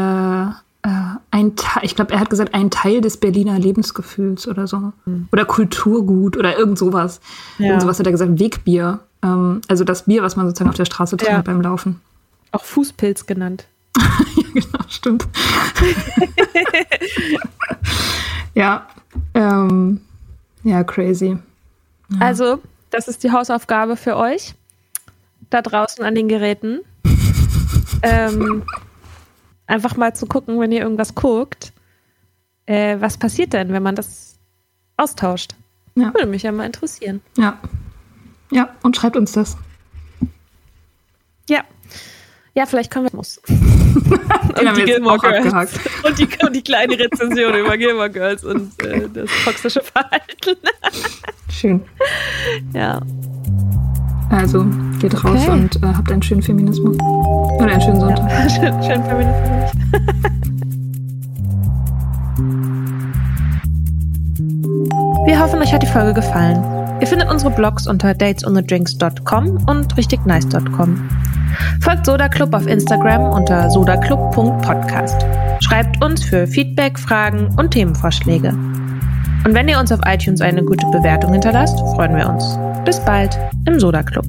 ich glaube, er hat gesagt, ein Teil des Berliner Lebensgefühls oder so. Oder Kulturgut oder irgend sowas. Ja. Irgend sowas hat er gesagt, Wegbier. Also das Bier, was man sozusagen auf der Straße trinkt beim Laufen. Auch Fußpilz genannt. Ja, genau, stimmt. Ja, crazy. Ja. Also, das ist die Hausaufgabe für euch. Da draußen an den Geräten. Einfach mal zu gucken, wenn ihr irgendwas guckt. Was passiert denn, wenn man das austauscht? Ja. Würde mich ja mal interessieren. Ja. Ja, und schreibt uns das. Ja, vielleicht können wir muss. Und die Gilmore Girls. Und die kleine Rezension über Gilmore Girls und das toxische Verhalten. Schön. Ja. Also, geht raus und habt einen schönen Feminismus. Oder einen schönen Sonntag. Ja, schönen Feminismus. Wir hoffen, euch hat die Folge gefallen. Ihr findet unsere Blogs unter datesonthedrinks.com und richtignice.com. Folgt Soda Club auf Instagram unter sodaclub.podcast. Schreibt uns für Feedback, Fragen und Themenvorschläge. Und wenn ihr uns auf iTunes eine gute Bewertung hinterlasst, freuen wir uns. Bis bald im Soda Club.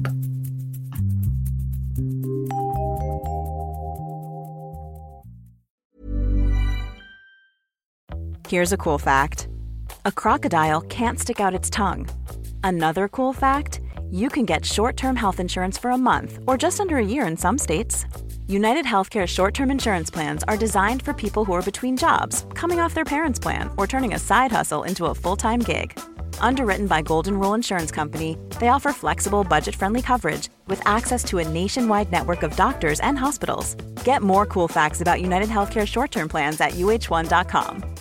Here's a cool fact. A crocodile can't stick out its tongue. Another cool fact, you can get short-term health insurance for a month or just under a year in some states. United Healthcare short-term insurance plans are designed for people who are between jobs, coming off their parents' plan, or turning a side hustle into a full-time gig. Underwritten by Golden Rule Insurance Company, they offer flexible, budget-friendly coverage with access to a nationwide network of doctors and hospitals. Get more cool facts about United Healthcare short-term plans at uh1.com.